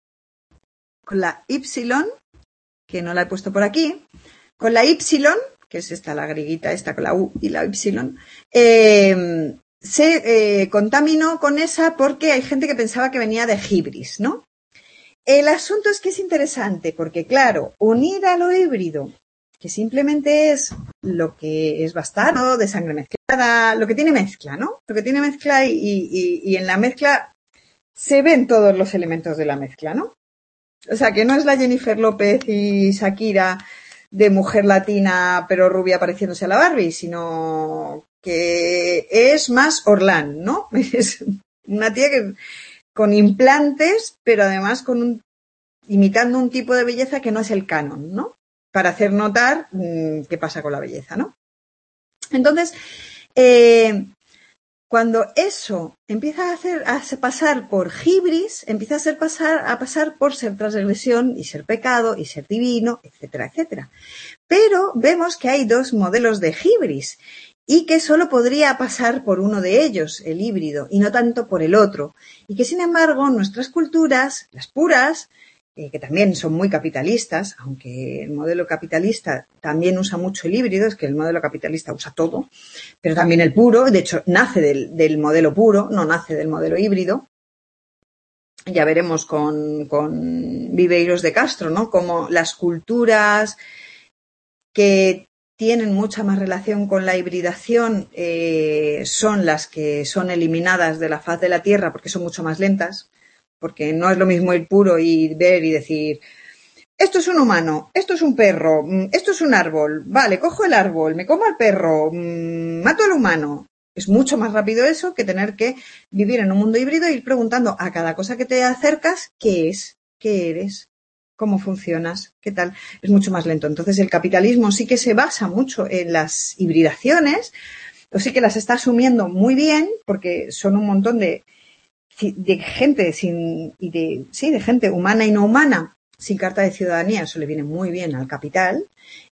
Y, que no la he puesto por aquí, con la Y, que es esta, la grieguita esta, con la U y la Y, se contaminó con esa porque hay gente que pensaba que venía de hibris, ¿no? El asunto es que es interesante porque, claro, unir a lo híbrido, que simplemente es lo que es bastardo, de sangre mezclada, lo que tiene mezcla, ¿no? Lo que tiene mezcla y en la mezcla se ven todos los elementos de la mezcla, ¿no? O sea, que no es la Jennifer López y Shakira de mujer latina pero rubia pareciéndose a la Barbie, sino que es más Orlán, ¿no? Es una tía que con implantes, pero además imitando un tipo de belleza que no es el canon, ¿no? Para hacer notar qué pasa con la belleza, ¿no? Entonces, cuando eso empieza a pasar por hibris, empieza a pasar por ser transgresión y ser pecado y ser divino, etcétera, etcétera. Pero vemos que hay dos modelos de hibris y que solo podría pasar por uno de ellos, el híbrido, y no tanto por el otro. Y que, sin embargo, nuestras culturas, las puras, que también son muy capitalistas, aunque el modelo capitalista también usa mucho el híbrido, es que el modelo capitalista usa todo, pero también el puro, de hecho, nace del modelo puro, no nace del modelo híbrido. Ya veremos con Viveiros de Castro, ¿no? Como las culturas que tienen mucha más relación con la hibridación son las que son eliminadas de la faz de la Tierra porque son mucho más lentas, porque no es lo mismo ir puro y ver y decir, esto es un humano, esto es un perro, esto es un árbol, vale, cojo el árbol, me como al perro, mato al humano. Es mucho más rápido eso que tener que vivir en un mundo híbrido e ir preguntando a cada cosa que te acercas, ¿qué es? ¿Qué eres? ¿Cómo funcionas? ¿Qué tal? Es mucho más lento. Entonces, el capitalismo sí que se basa mucho en las hibridaciones, o sí que las está asumiendo muy bien, porque son un montón de gente de gente humana y no humana, sin carta de ciudadanía, eso le viene muy bien al capital.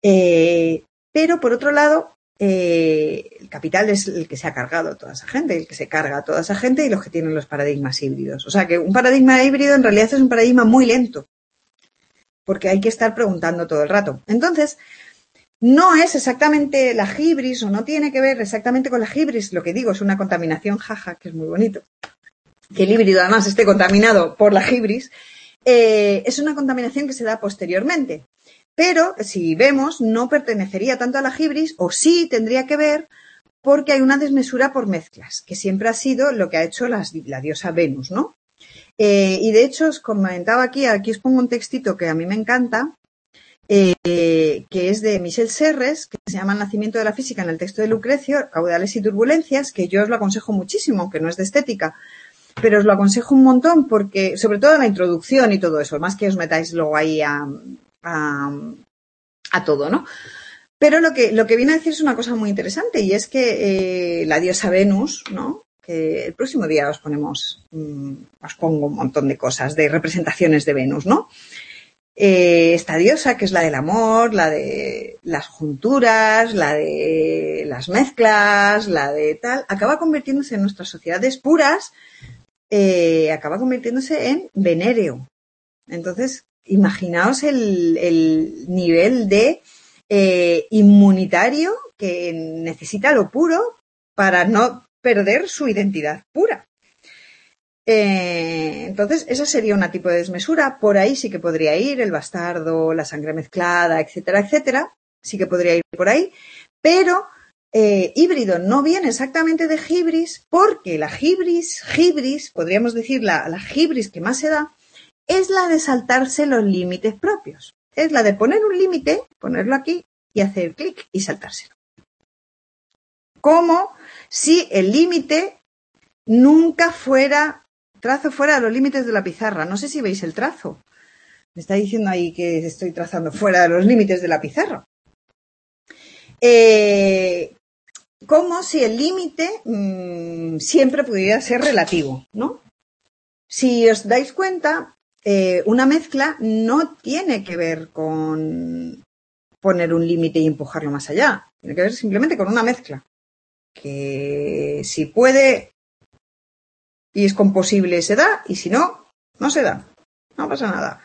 Pero, por otro lado, el capital es el que se ha cargado a toda esa gente, el que se carga a toda esa gente y los que tienen los paradigmas híbridos. O sea, que un paradigma híbrido en realidad es un paradigma muy lento, porque hay que estar preguntando todo el rato. Entonces, no es exactamente la hibris o no tiene que ver exactamente con la hibris. Lo que digo es una contaminación, jaja, que es muy bonito. Que el híbrido además esté contaminado por la hibris, es una contaminación que se da posteriormente. Pero, si vemos, no pertenecería tanto a la hibris, o sí tendría que ver, porque hay una desmesura por mezclas, que siempre ha sido lo que ha hecho la diosa Venus, ¿no? Y de hecho, os comentaba aquí os pongo un textito que a mí me encanta, que es de Michel Serres, que se llama El nacimiento de la física en el texto de Lucrecio, caudales y turbulencias, que yo os lo aconsejo muchísimo, aunque no es de estética, pero os lo aconsejo un montón porque, sobre todo en la introducción y todo eso, más que os metáis luego ahí a todo, ¿no? Pero lo que viene a decir es una cosa muy interesante y es que la diosa Venus, ¿no? Que el próximo día os pongo un montón de cosas, de representaciones de Venus, ¿no? esta diosa, que es la del amor, la de las junturas, la de las mezclas, la de tal, acaba convirtiéndose en nuestras sociedades puras, acaba convirtiéndose en venéreo. Entonces, imaginaos el nivel de inmunitario que necesita lo puro para no perder su identidad pura. Entonces, esa sería un tipo de desmesura. Por ahí sí que podría ir el bastardo, la sangre mezclada, etcétera, etcétera. Sí que podría ir por ahí. Pero híbrido no viene exactamente de hibris, porque la hibris, podríamos decir la hibris que más se da, es la de saltarse los límites propios. Es la de poner un límite, ponerlo aquí y hacer clic y saltárselo. Como si el límite nunca trazo fuera de los límites de la pizarra. No sé si veis el trazo. Me está diciendo ahí que estoy trazando fuera de los límites de la pizarra. Como si el límite siempre pudiera ser relativo, ¿no? Si os dais cuenta, una mezcla no tiene que ver con poner un límite y empujarlo más allá. Tiene que ver simplemente con una mezcla. Que si puede y es composible se da, y si no, no se da. No pasa nada.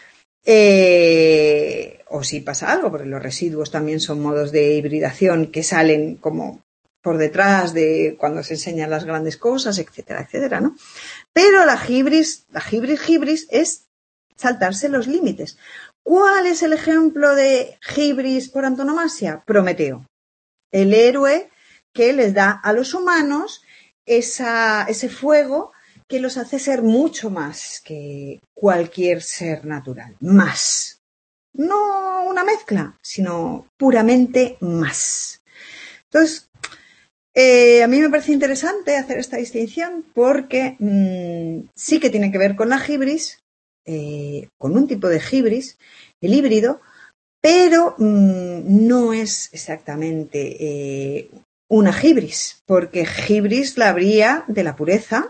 O si pasa algo, porque los residuos también son modos de hibridación que salen como por detrás de cuando se enseñan las grandes cosas, etcétera, etcétera, ¿no? Pero la hibris es saltarse los límites. ¿Cuál es el ejemplo de hibris por antonomasia? Prometeo, el héroe que les da a los humanos ese fuego que los hace ser mucho más que cualquier ser natural. Más. No una mezcla, sino puramente más. Entonces, a mí me parece interesante hacer esta distinción porque sí que tiene que ver con la hibris, con un tipo de hibris, el híbrido, pero no es exactamente una hibris, porque hibris la habría de la pureza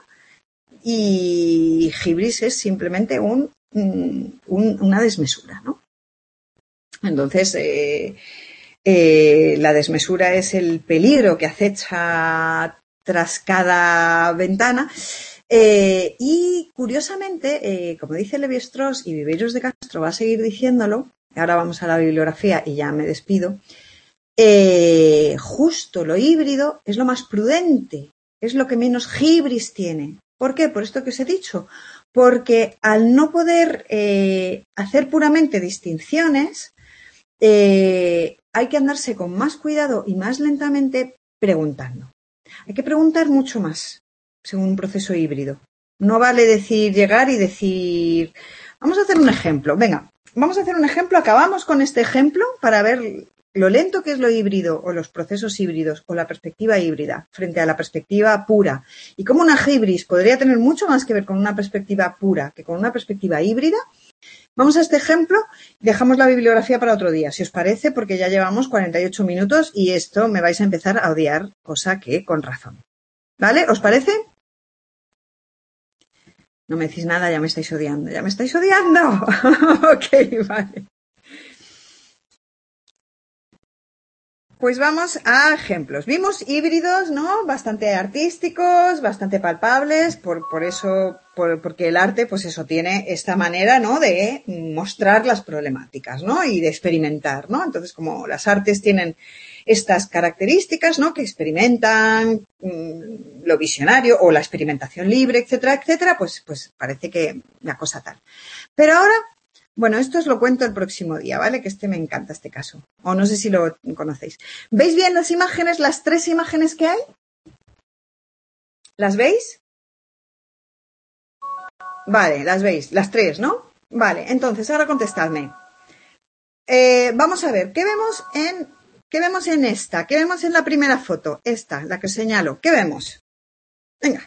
y hibris es simplemente una desmesura, ¿no? Entonces, la desmesura es el peligro que acecha tras cada ventana. Y curiosamente, como dice Levi-Strauss y Viveiros de Castro va a seguir diciéndolo, ahora vamos a la bibliografía y ya me despido, justo lo híbrido es lo más prudente, es lo que menos hibris tiene. ¿Por qué? Por esto que os he dicho. Porque al no poder hacer puramente distinciones, hay que andarse con más cuidado y más lentamente preguntando. Hay que preguntar mucho más según un proceso híbrido. No vale llegar y decir, vamos a hacer un ejemplo. Venga, vamos a hacer un ejemplo. Acabamos con este ejemplo para ver lo lento que es lo híbrido o los procesos híbridos o la perspectiva híbrida frente a la perspectiva pura. Y cómo una hibris podría tener mucho más que ver con una perspectiva pura que con una perspectiva híbrida. Vamos a este ejemplo y dejamos la bibliografía para otro día, si os parece, porque ya llevamos 48 minutos y esto me vais a empezar a odiar, cosa que con razón. ¿Vale? ¿Os parece? No me decís nada, ya me estáis odiando. ¡Ya me estáis odiando! Ok, vale. Pues vamos a ejemplos. Vimos híbridos, ¿no? Bastante artísticos, bastante palpables, porque el arte, pues eso, tiene esta manera, ¿no? De mostrar las problemáticas, ¿no? Y de experimentar, ¿no? Entonces, como las artes tienen estas características, ¿no? Que experimentan lo visionario o la experimentación libre, etcétera, etcétera, pues parece que la cosa tal. Pero ahora, bueno, esto os lo cuento el próximo día, ¿vale? Que me encanta este caso. O no sé si lo conocéis. ¿Veis bien las imágenes, las 3 imágenes que hay? ¿Las veis? Vale, las veis, las 3, ¿no? Vale, entonces ahora contestadme. Vamos a ver, ¿qué vemos en esta? ¿Qué vemos en la primera foto? Esta, la que os señalo. ¿Qué vemos? Venga.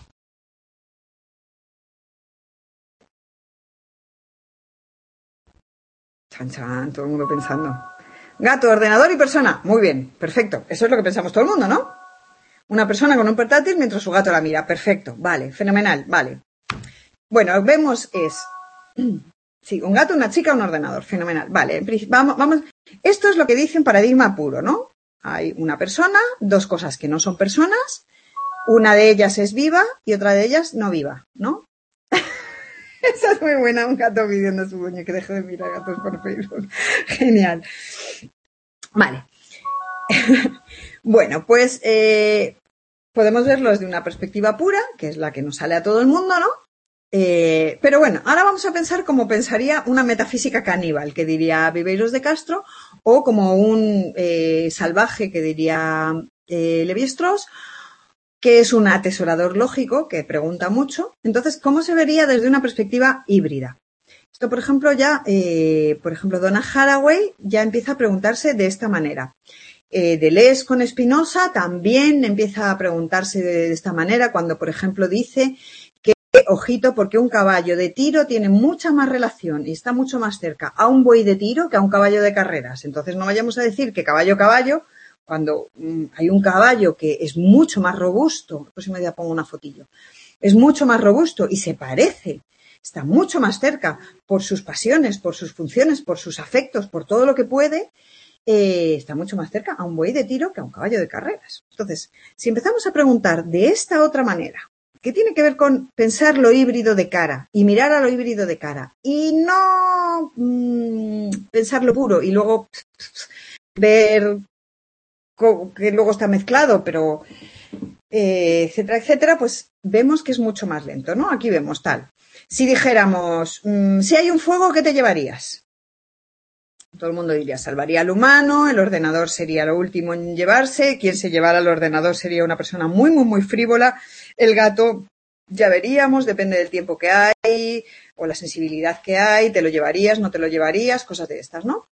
Chan, chan, todo el mundo pensando. Gato, ordenador y persona. Muy bien, perfecto. Eso es lo que pensamos todo el mundo, ¿no? Una persona con un portátil mientras su gato la mira. Perfecto, vale, fenomenal, vale. Bueno, vemos Sí, un gato, una chica, un ordenador. Fenomenal. Vale, vamos. Esto es lo que dice un paradigma puro, ¿no? Hay una persona, dos cosas que no son personas, una de ellas es viva y otra de ellas no viva, ¿no? Esa es muy buena, un gato pidiendo a su dueño que deje de mirar gatos por Facebook. Genial. Vale. Bueno, pues podemos verlo desde una perspectiva pura, que es la que nos sale a todo el mundo, ¿no? Pero bueno, ahora vamos a pensar como pensaría una metafísica caníbal, que diría Viveiros de Castro, o como un salvaje, que diría Levi-Strauss, que es un atesorador lógico, que pregunta mucho. Entonces, ¿cómo se vería desde una perspectiva híbrida? Esto, por ejemplo, Donna Haraway ya empieza a preguntarse de esta manera. Deleuze con Spinoza también empieza a preguntarse de esta manera cuando, por ejemplo, dice que, ojito, porque un caballo de tiro tiene mucha más relación y está mucho más cerca a un buey de tiro que a un caballo de carreras. Entonces, no vayamos a decir que caballo, cuando hay un caballo que es mucho más robusto. El próximo día pongo una fotillo. Es mucho más robusto y se parece. Está mucho más cerca por sus pasiones, por sus funciones, por sus afectos, por todo lo que puede. Está mucho más cerca a un buey de tiro que a un caballo de carreras. Entonces, si empezamos a preguntar de esta otra manera, que tiene que ver con pensar lo híbrido de cara y mirar a lo híbrido de cara y no pensar lo puro y luego ver que luego está mezclado, pero etcétera, etcétera, pues vemos que es mucho más lento, ¿no? Aquí vemos tal. Si dijéramos, si hay un fuego, ¿qué te llevarías? Todo el mundo diría, salvaría al humano, el ordenador sería lo último en llevarse, quien se llevara al ordenador sería una persona muy, muy, muy frívola, el gato ya veríamos, depende del tiempo que hay o la sensibilidad que hay, te lo llevarías, no te lo llevarías, cosas de estas, ¿no?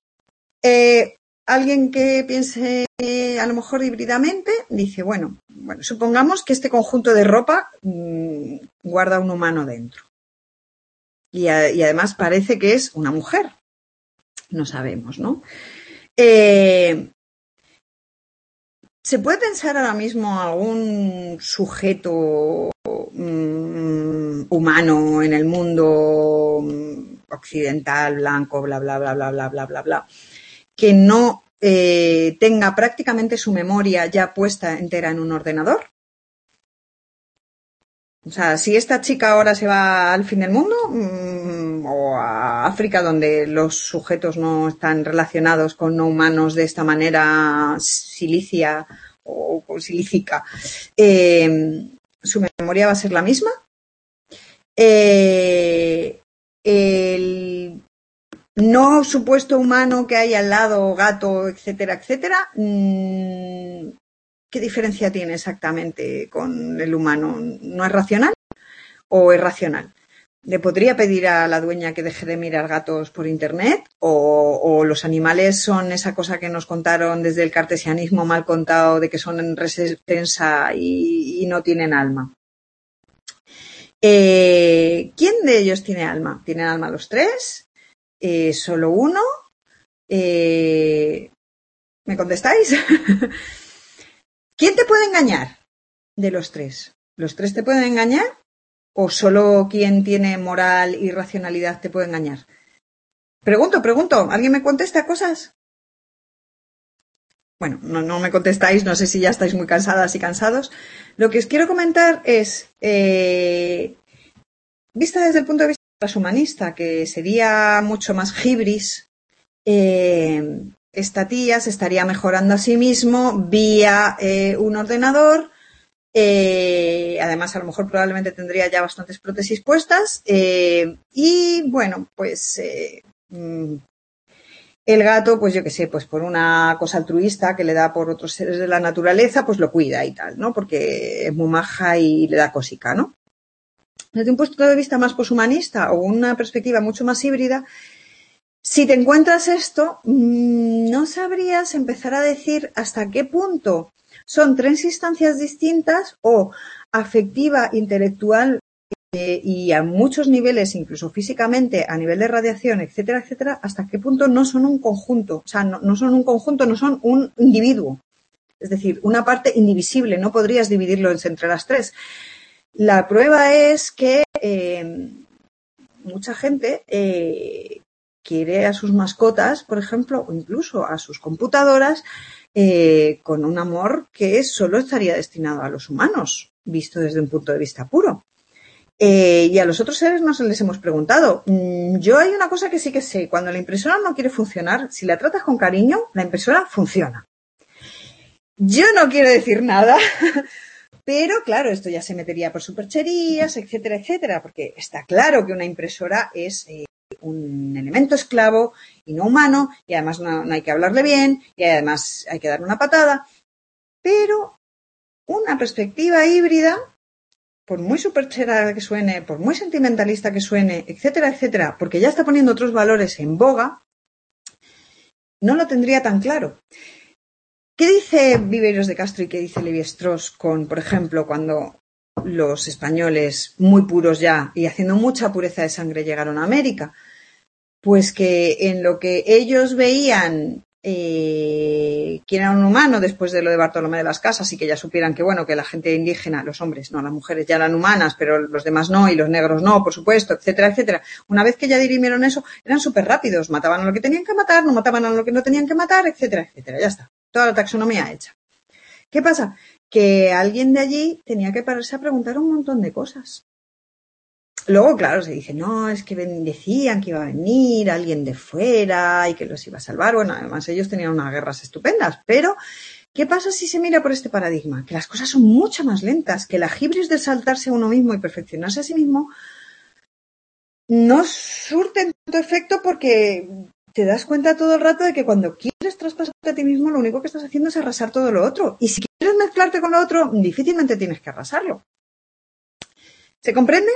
Alguien que piense a lo mejor híbridamente dice, bueno, supongamos que este conjunto de ropa guarda un humano dentro y además parece que es una mujer. No sabemos, ¿no? ¿Se puede pensar ahora mismo algún sujeto humano en el mundo occidental, blanco, bla, bla, bla, bla, bla, bla, bla, bla, que no tenga prácticamente su memoria ya puesta entera en un ordenador? O sea, si esta chica ahora se va al fin del mundo o a África, donde los sujetos no están relacionados con no humanos de esta manera silicia o silícica, ¿su memoria va a ser la misma? El no supuesto humano que hay al lado, gato, etcétera, etcétera, ¿qué diferencia tiene exactamente con el humano? ¿No es racional o es racional? ¿Le podría pedir a la dueña que deje de mirar gatos por internet? ¿O los animales son esa cosa que nos contaron desde el cartesianismo mal contado de que son en res extensa y no tienen alma? ¿Quién de ellos tiene alma? ¿Tienen alma los tres? ¿Solo uno? ¿Me contestáis? ¿Quién te puede engañar de los tres? ¿Los tres te pueden engañar? ¿O solo quien tiene moral y racionalidad te puede engañar? Pregunto. ¿Alguien me contesta cosas? Bueno, no me contestáis, no sé si ya estáis muy cansadas y cansados. Lo que os quiero comentar es, vista desde el punto de vista transhumanista, que sería mucho más hibris, esta tía se estaría mejorando a sí mismo vía un ordenador. Además, a lo mejor probablemente tendría ya bastantes prótesis puestas. Y bueno, pues el gato, pues yo qué sé, pues por una cosa altruista que le da por otros seres de la naturaleza, pues lo cuida y tal, ¿no? Porque es muy maja y le da cosica, ¿no? Desde un punto de vista más poshumanista o una perspectiva mucho más híbrida, si te encuentras esto, no sabrías empezar a decir hasta qué punto son tres instancias distintas o afectiva, intelectual y a muchos niveles, incluso físicamente, a nivel de radiación, etcétera, etcétera, hasta qué punto no son un conjunto. O sea, no son un conjunto, no son un individuo. Es decir, una parte indivisible, no podrías dividirlo entre las tres. La prueba es que mucha gente quiere a sus mascotas, por ejemplo, o incluso a sus computadoras, con un amor que solo estaría destinado a los humanos, visto desde un punto de vista puro. Y a los otros seres no se les hemos preguntado. Yo hay una cosa que sí que sé. Cuando la impresora no quiere funcionar, si la tratas con cariño, la impresora funciona. Yo no quiero decir nada, pero claro, esto ya se metería por supercherías, etcétera, etcétera, porque está claro que una impresora es un elemento esclavo y no humano, y además no hay que hablarle bien, y además hay que darle una patada. Pero una perspectiva híbrida, por muy superchera que suene, por muy sentimentalista que suene, etcétera, etcétera, porque ya está poniendo otros valores en boga, no lo tendría tan claro. ¿Qué dice Viveiros de Castro y qué dice Lévi-Strauss con, por ejemplo, cuando los españoles, muy puros ya y haciendo mucha pureza de sangre, llegaron a América? Pues que en lo que ellos veían quién era un humano después de lo de Bartolomé de las Casas y que ya supieran que, bueno, que la gente indígena, los hombres, no, las mujeres ya eran humanas, pero los demás no, y los negros no, por supuesto, etcétera, etcétera. Una vez que ya dirimieron eso, eran súper rápidos, mataban a lo que tenían que matar, no mataban a lo que no tenían que matar, etcétera, etcétera, ya está. Toda la taxonomía hecha. ¿Qué pasa? Que alguien de allí tenía que pararse a preguntar un montón de cosas. Luego, claro, se dice, no, es que decían que iba a venir alguien de fuera y que los iba a salvar. Bueno, además ellos tenían unas guerras estupendas, pero ¿qué pasa si se mira por este paradigma? Que las cosas son mucho más lentas, que la hibris de saltarse a uno mismo y perfeccionarse a sí mismo no surte tanto efecto porque te das cuenta todo el rato de que cuando quieres traspasarte a ti mismo, lo único que estás haciendo es arrasar todo lo otro. Y si quieres mezclarte con lo otro, difícilmente tienes que arrasarlo. ¿Se comprende?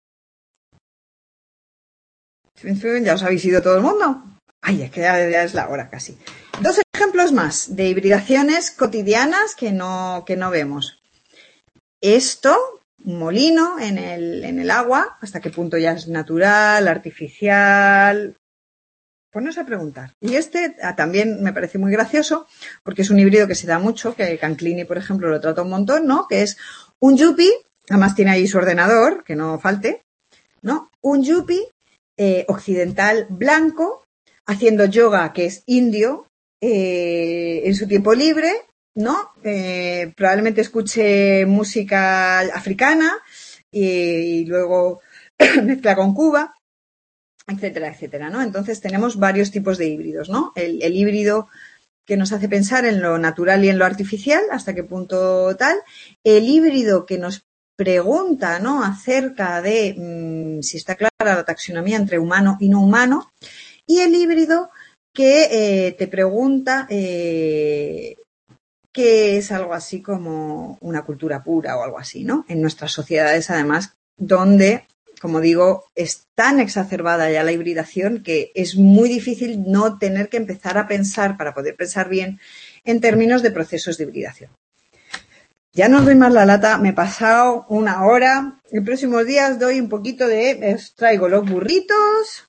¿Ya os habéis ido todo el mundo? Ay, es que ya es la hora casi. 2 ejemplos más de hibridaciones cotidianas que no vemos. Esto, un molino en el agua, hasta qué punto ya es natural, artificial. Ponos a preguntar. Y este también me parece muy gracioso, porque es un híbrido que se da mucho, que Canclini, por ejemplo, lo trata un montón, ¿no? Que es un yuppie, además tiene ahí su ordenador, que no falte, ¿no? Un yuppie occidental blanco, haciendo yoga, que es indio, en su tiempo libre, ¿no? Probablemente escuche música africana y luego mezcla con Cuba, etcétera, etcétera, ¿no? Entonces tenemos varios tipos de híbridos, ¿no? El híbrido que nos hace pensar en lo natural y en lo artificial, hasta qué punto tal. El híbrido que nos pregunta, ¿no?, acerca de si está clara la taxonomía entre humano y no humano, y el híbrido que te pregunta qué es algo así como una cultura pura o algo así, ¿no? En nuestras sociedades, además, donde, como digo, es tan exacerbada ya la hibridación que es muy difícil no tener que empezar a pensar, para poder pensar bien, en términos de procesos de hibridación. Ya no os doy más la lata, me he pasado 1 hora. En próximos días doy un poquito os traigo los burritos,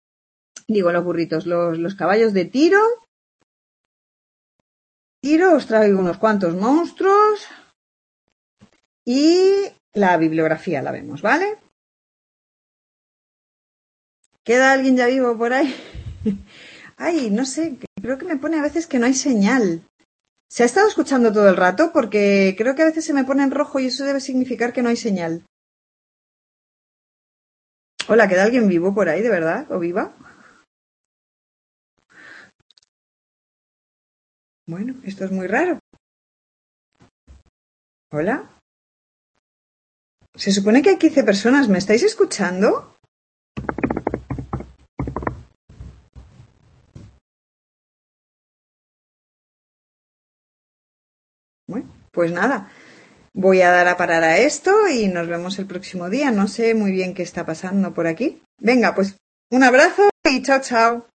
los caballos de tiro, os traigo unos cuantos monstruos y la bibliografía la vemos, ¿vale? ¿Queda alguien ya vivo por ahí? Ay, no sé, creo que me pone a veces que no hay señal. ¿Se ha estado escuchando todo el rato? Porque creo que a veces se me pone en rojo y eso debe significar que no hay señal. Hola, ¿queda alguien vivo por ahí, de verdad? ¿O viva? Bueno, esto es muy raro. Hola. Se supone que hay 15 personas. ¿Me estáis escuchando? Bueno, pues nada. Voy a dar a parar a esto y nos vemos el próximo día. No sé muy bien qué está pasando por aquí. Venga, pues un abrazo y chao, chao.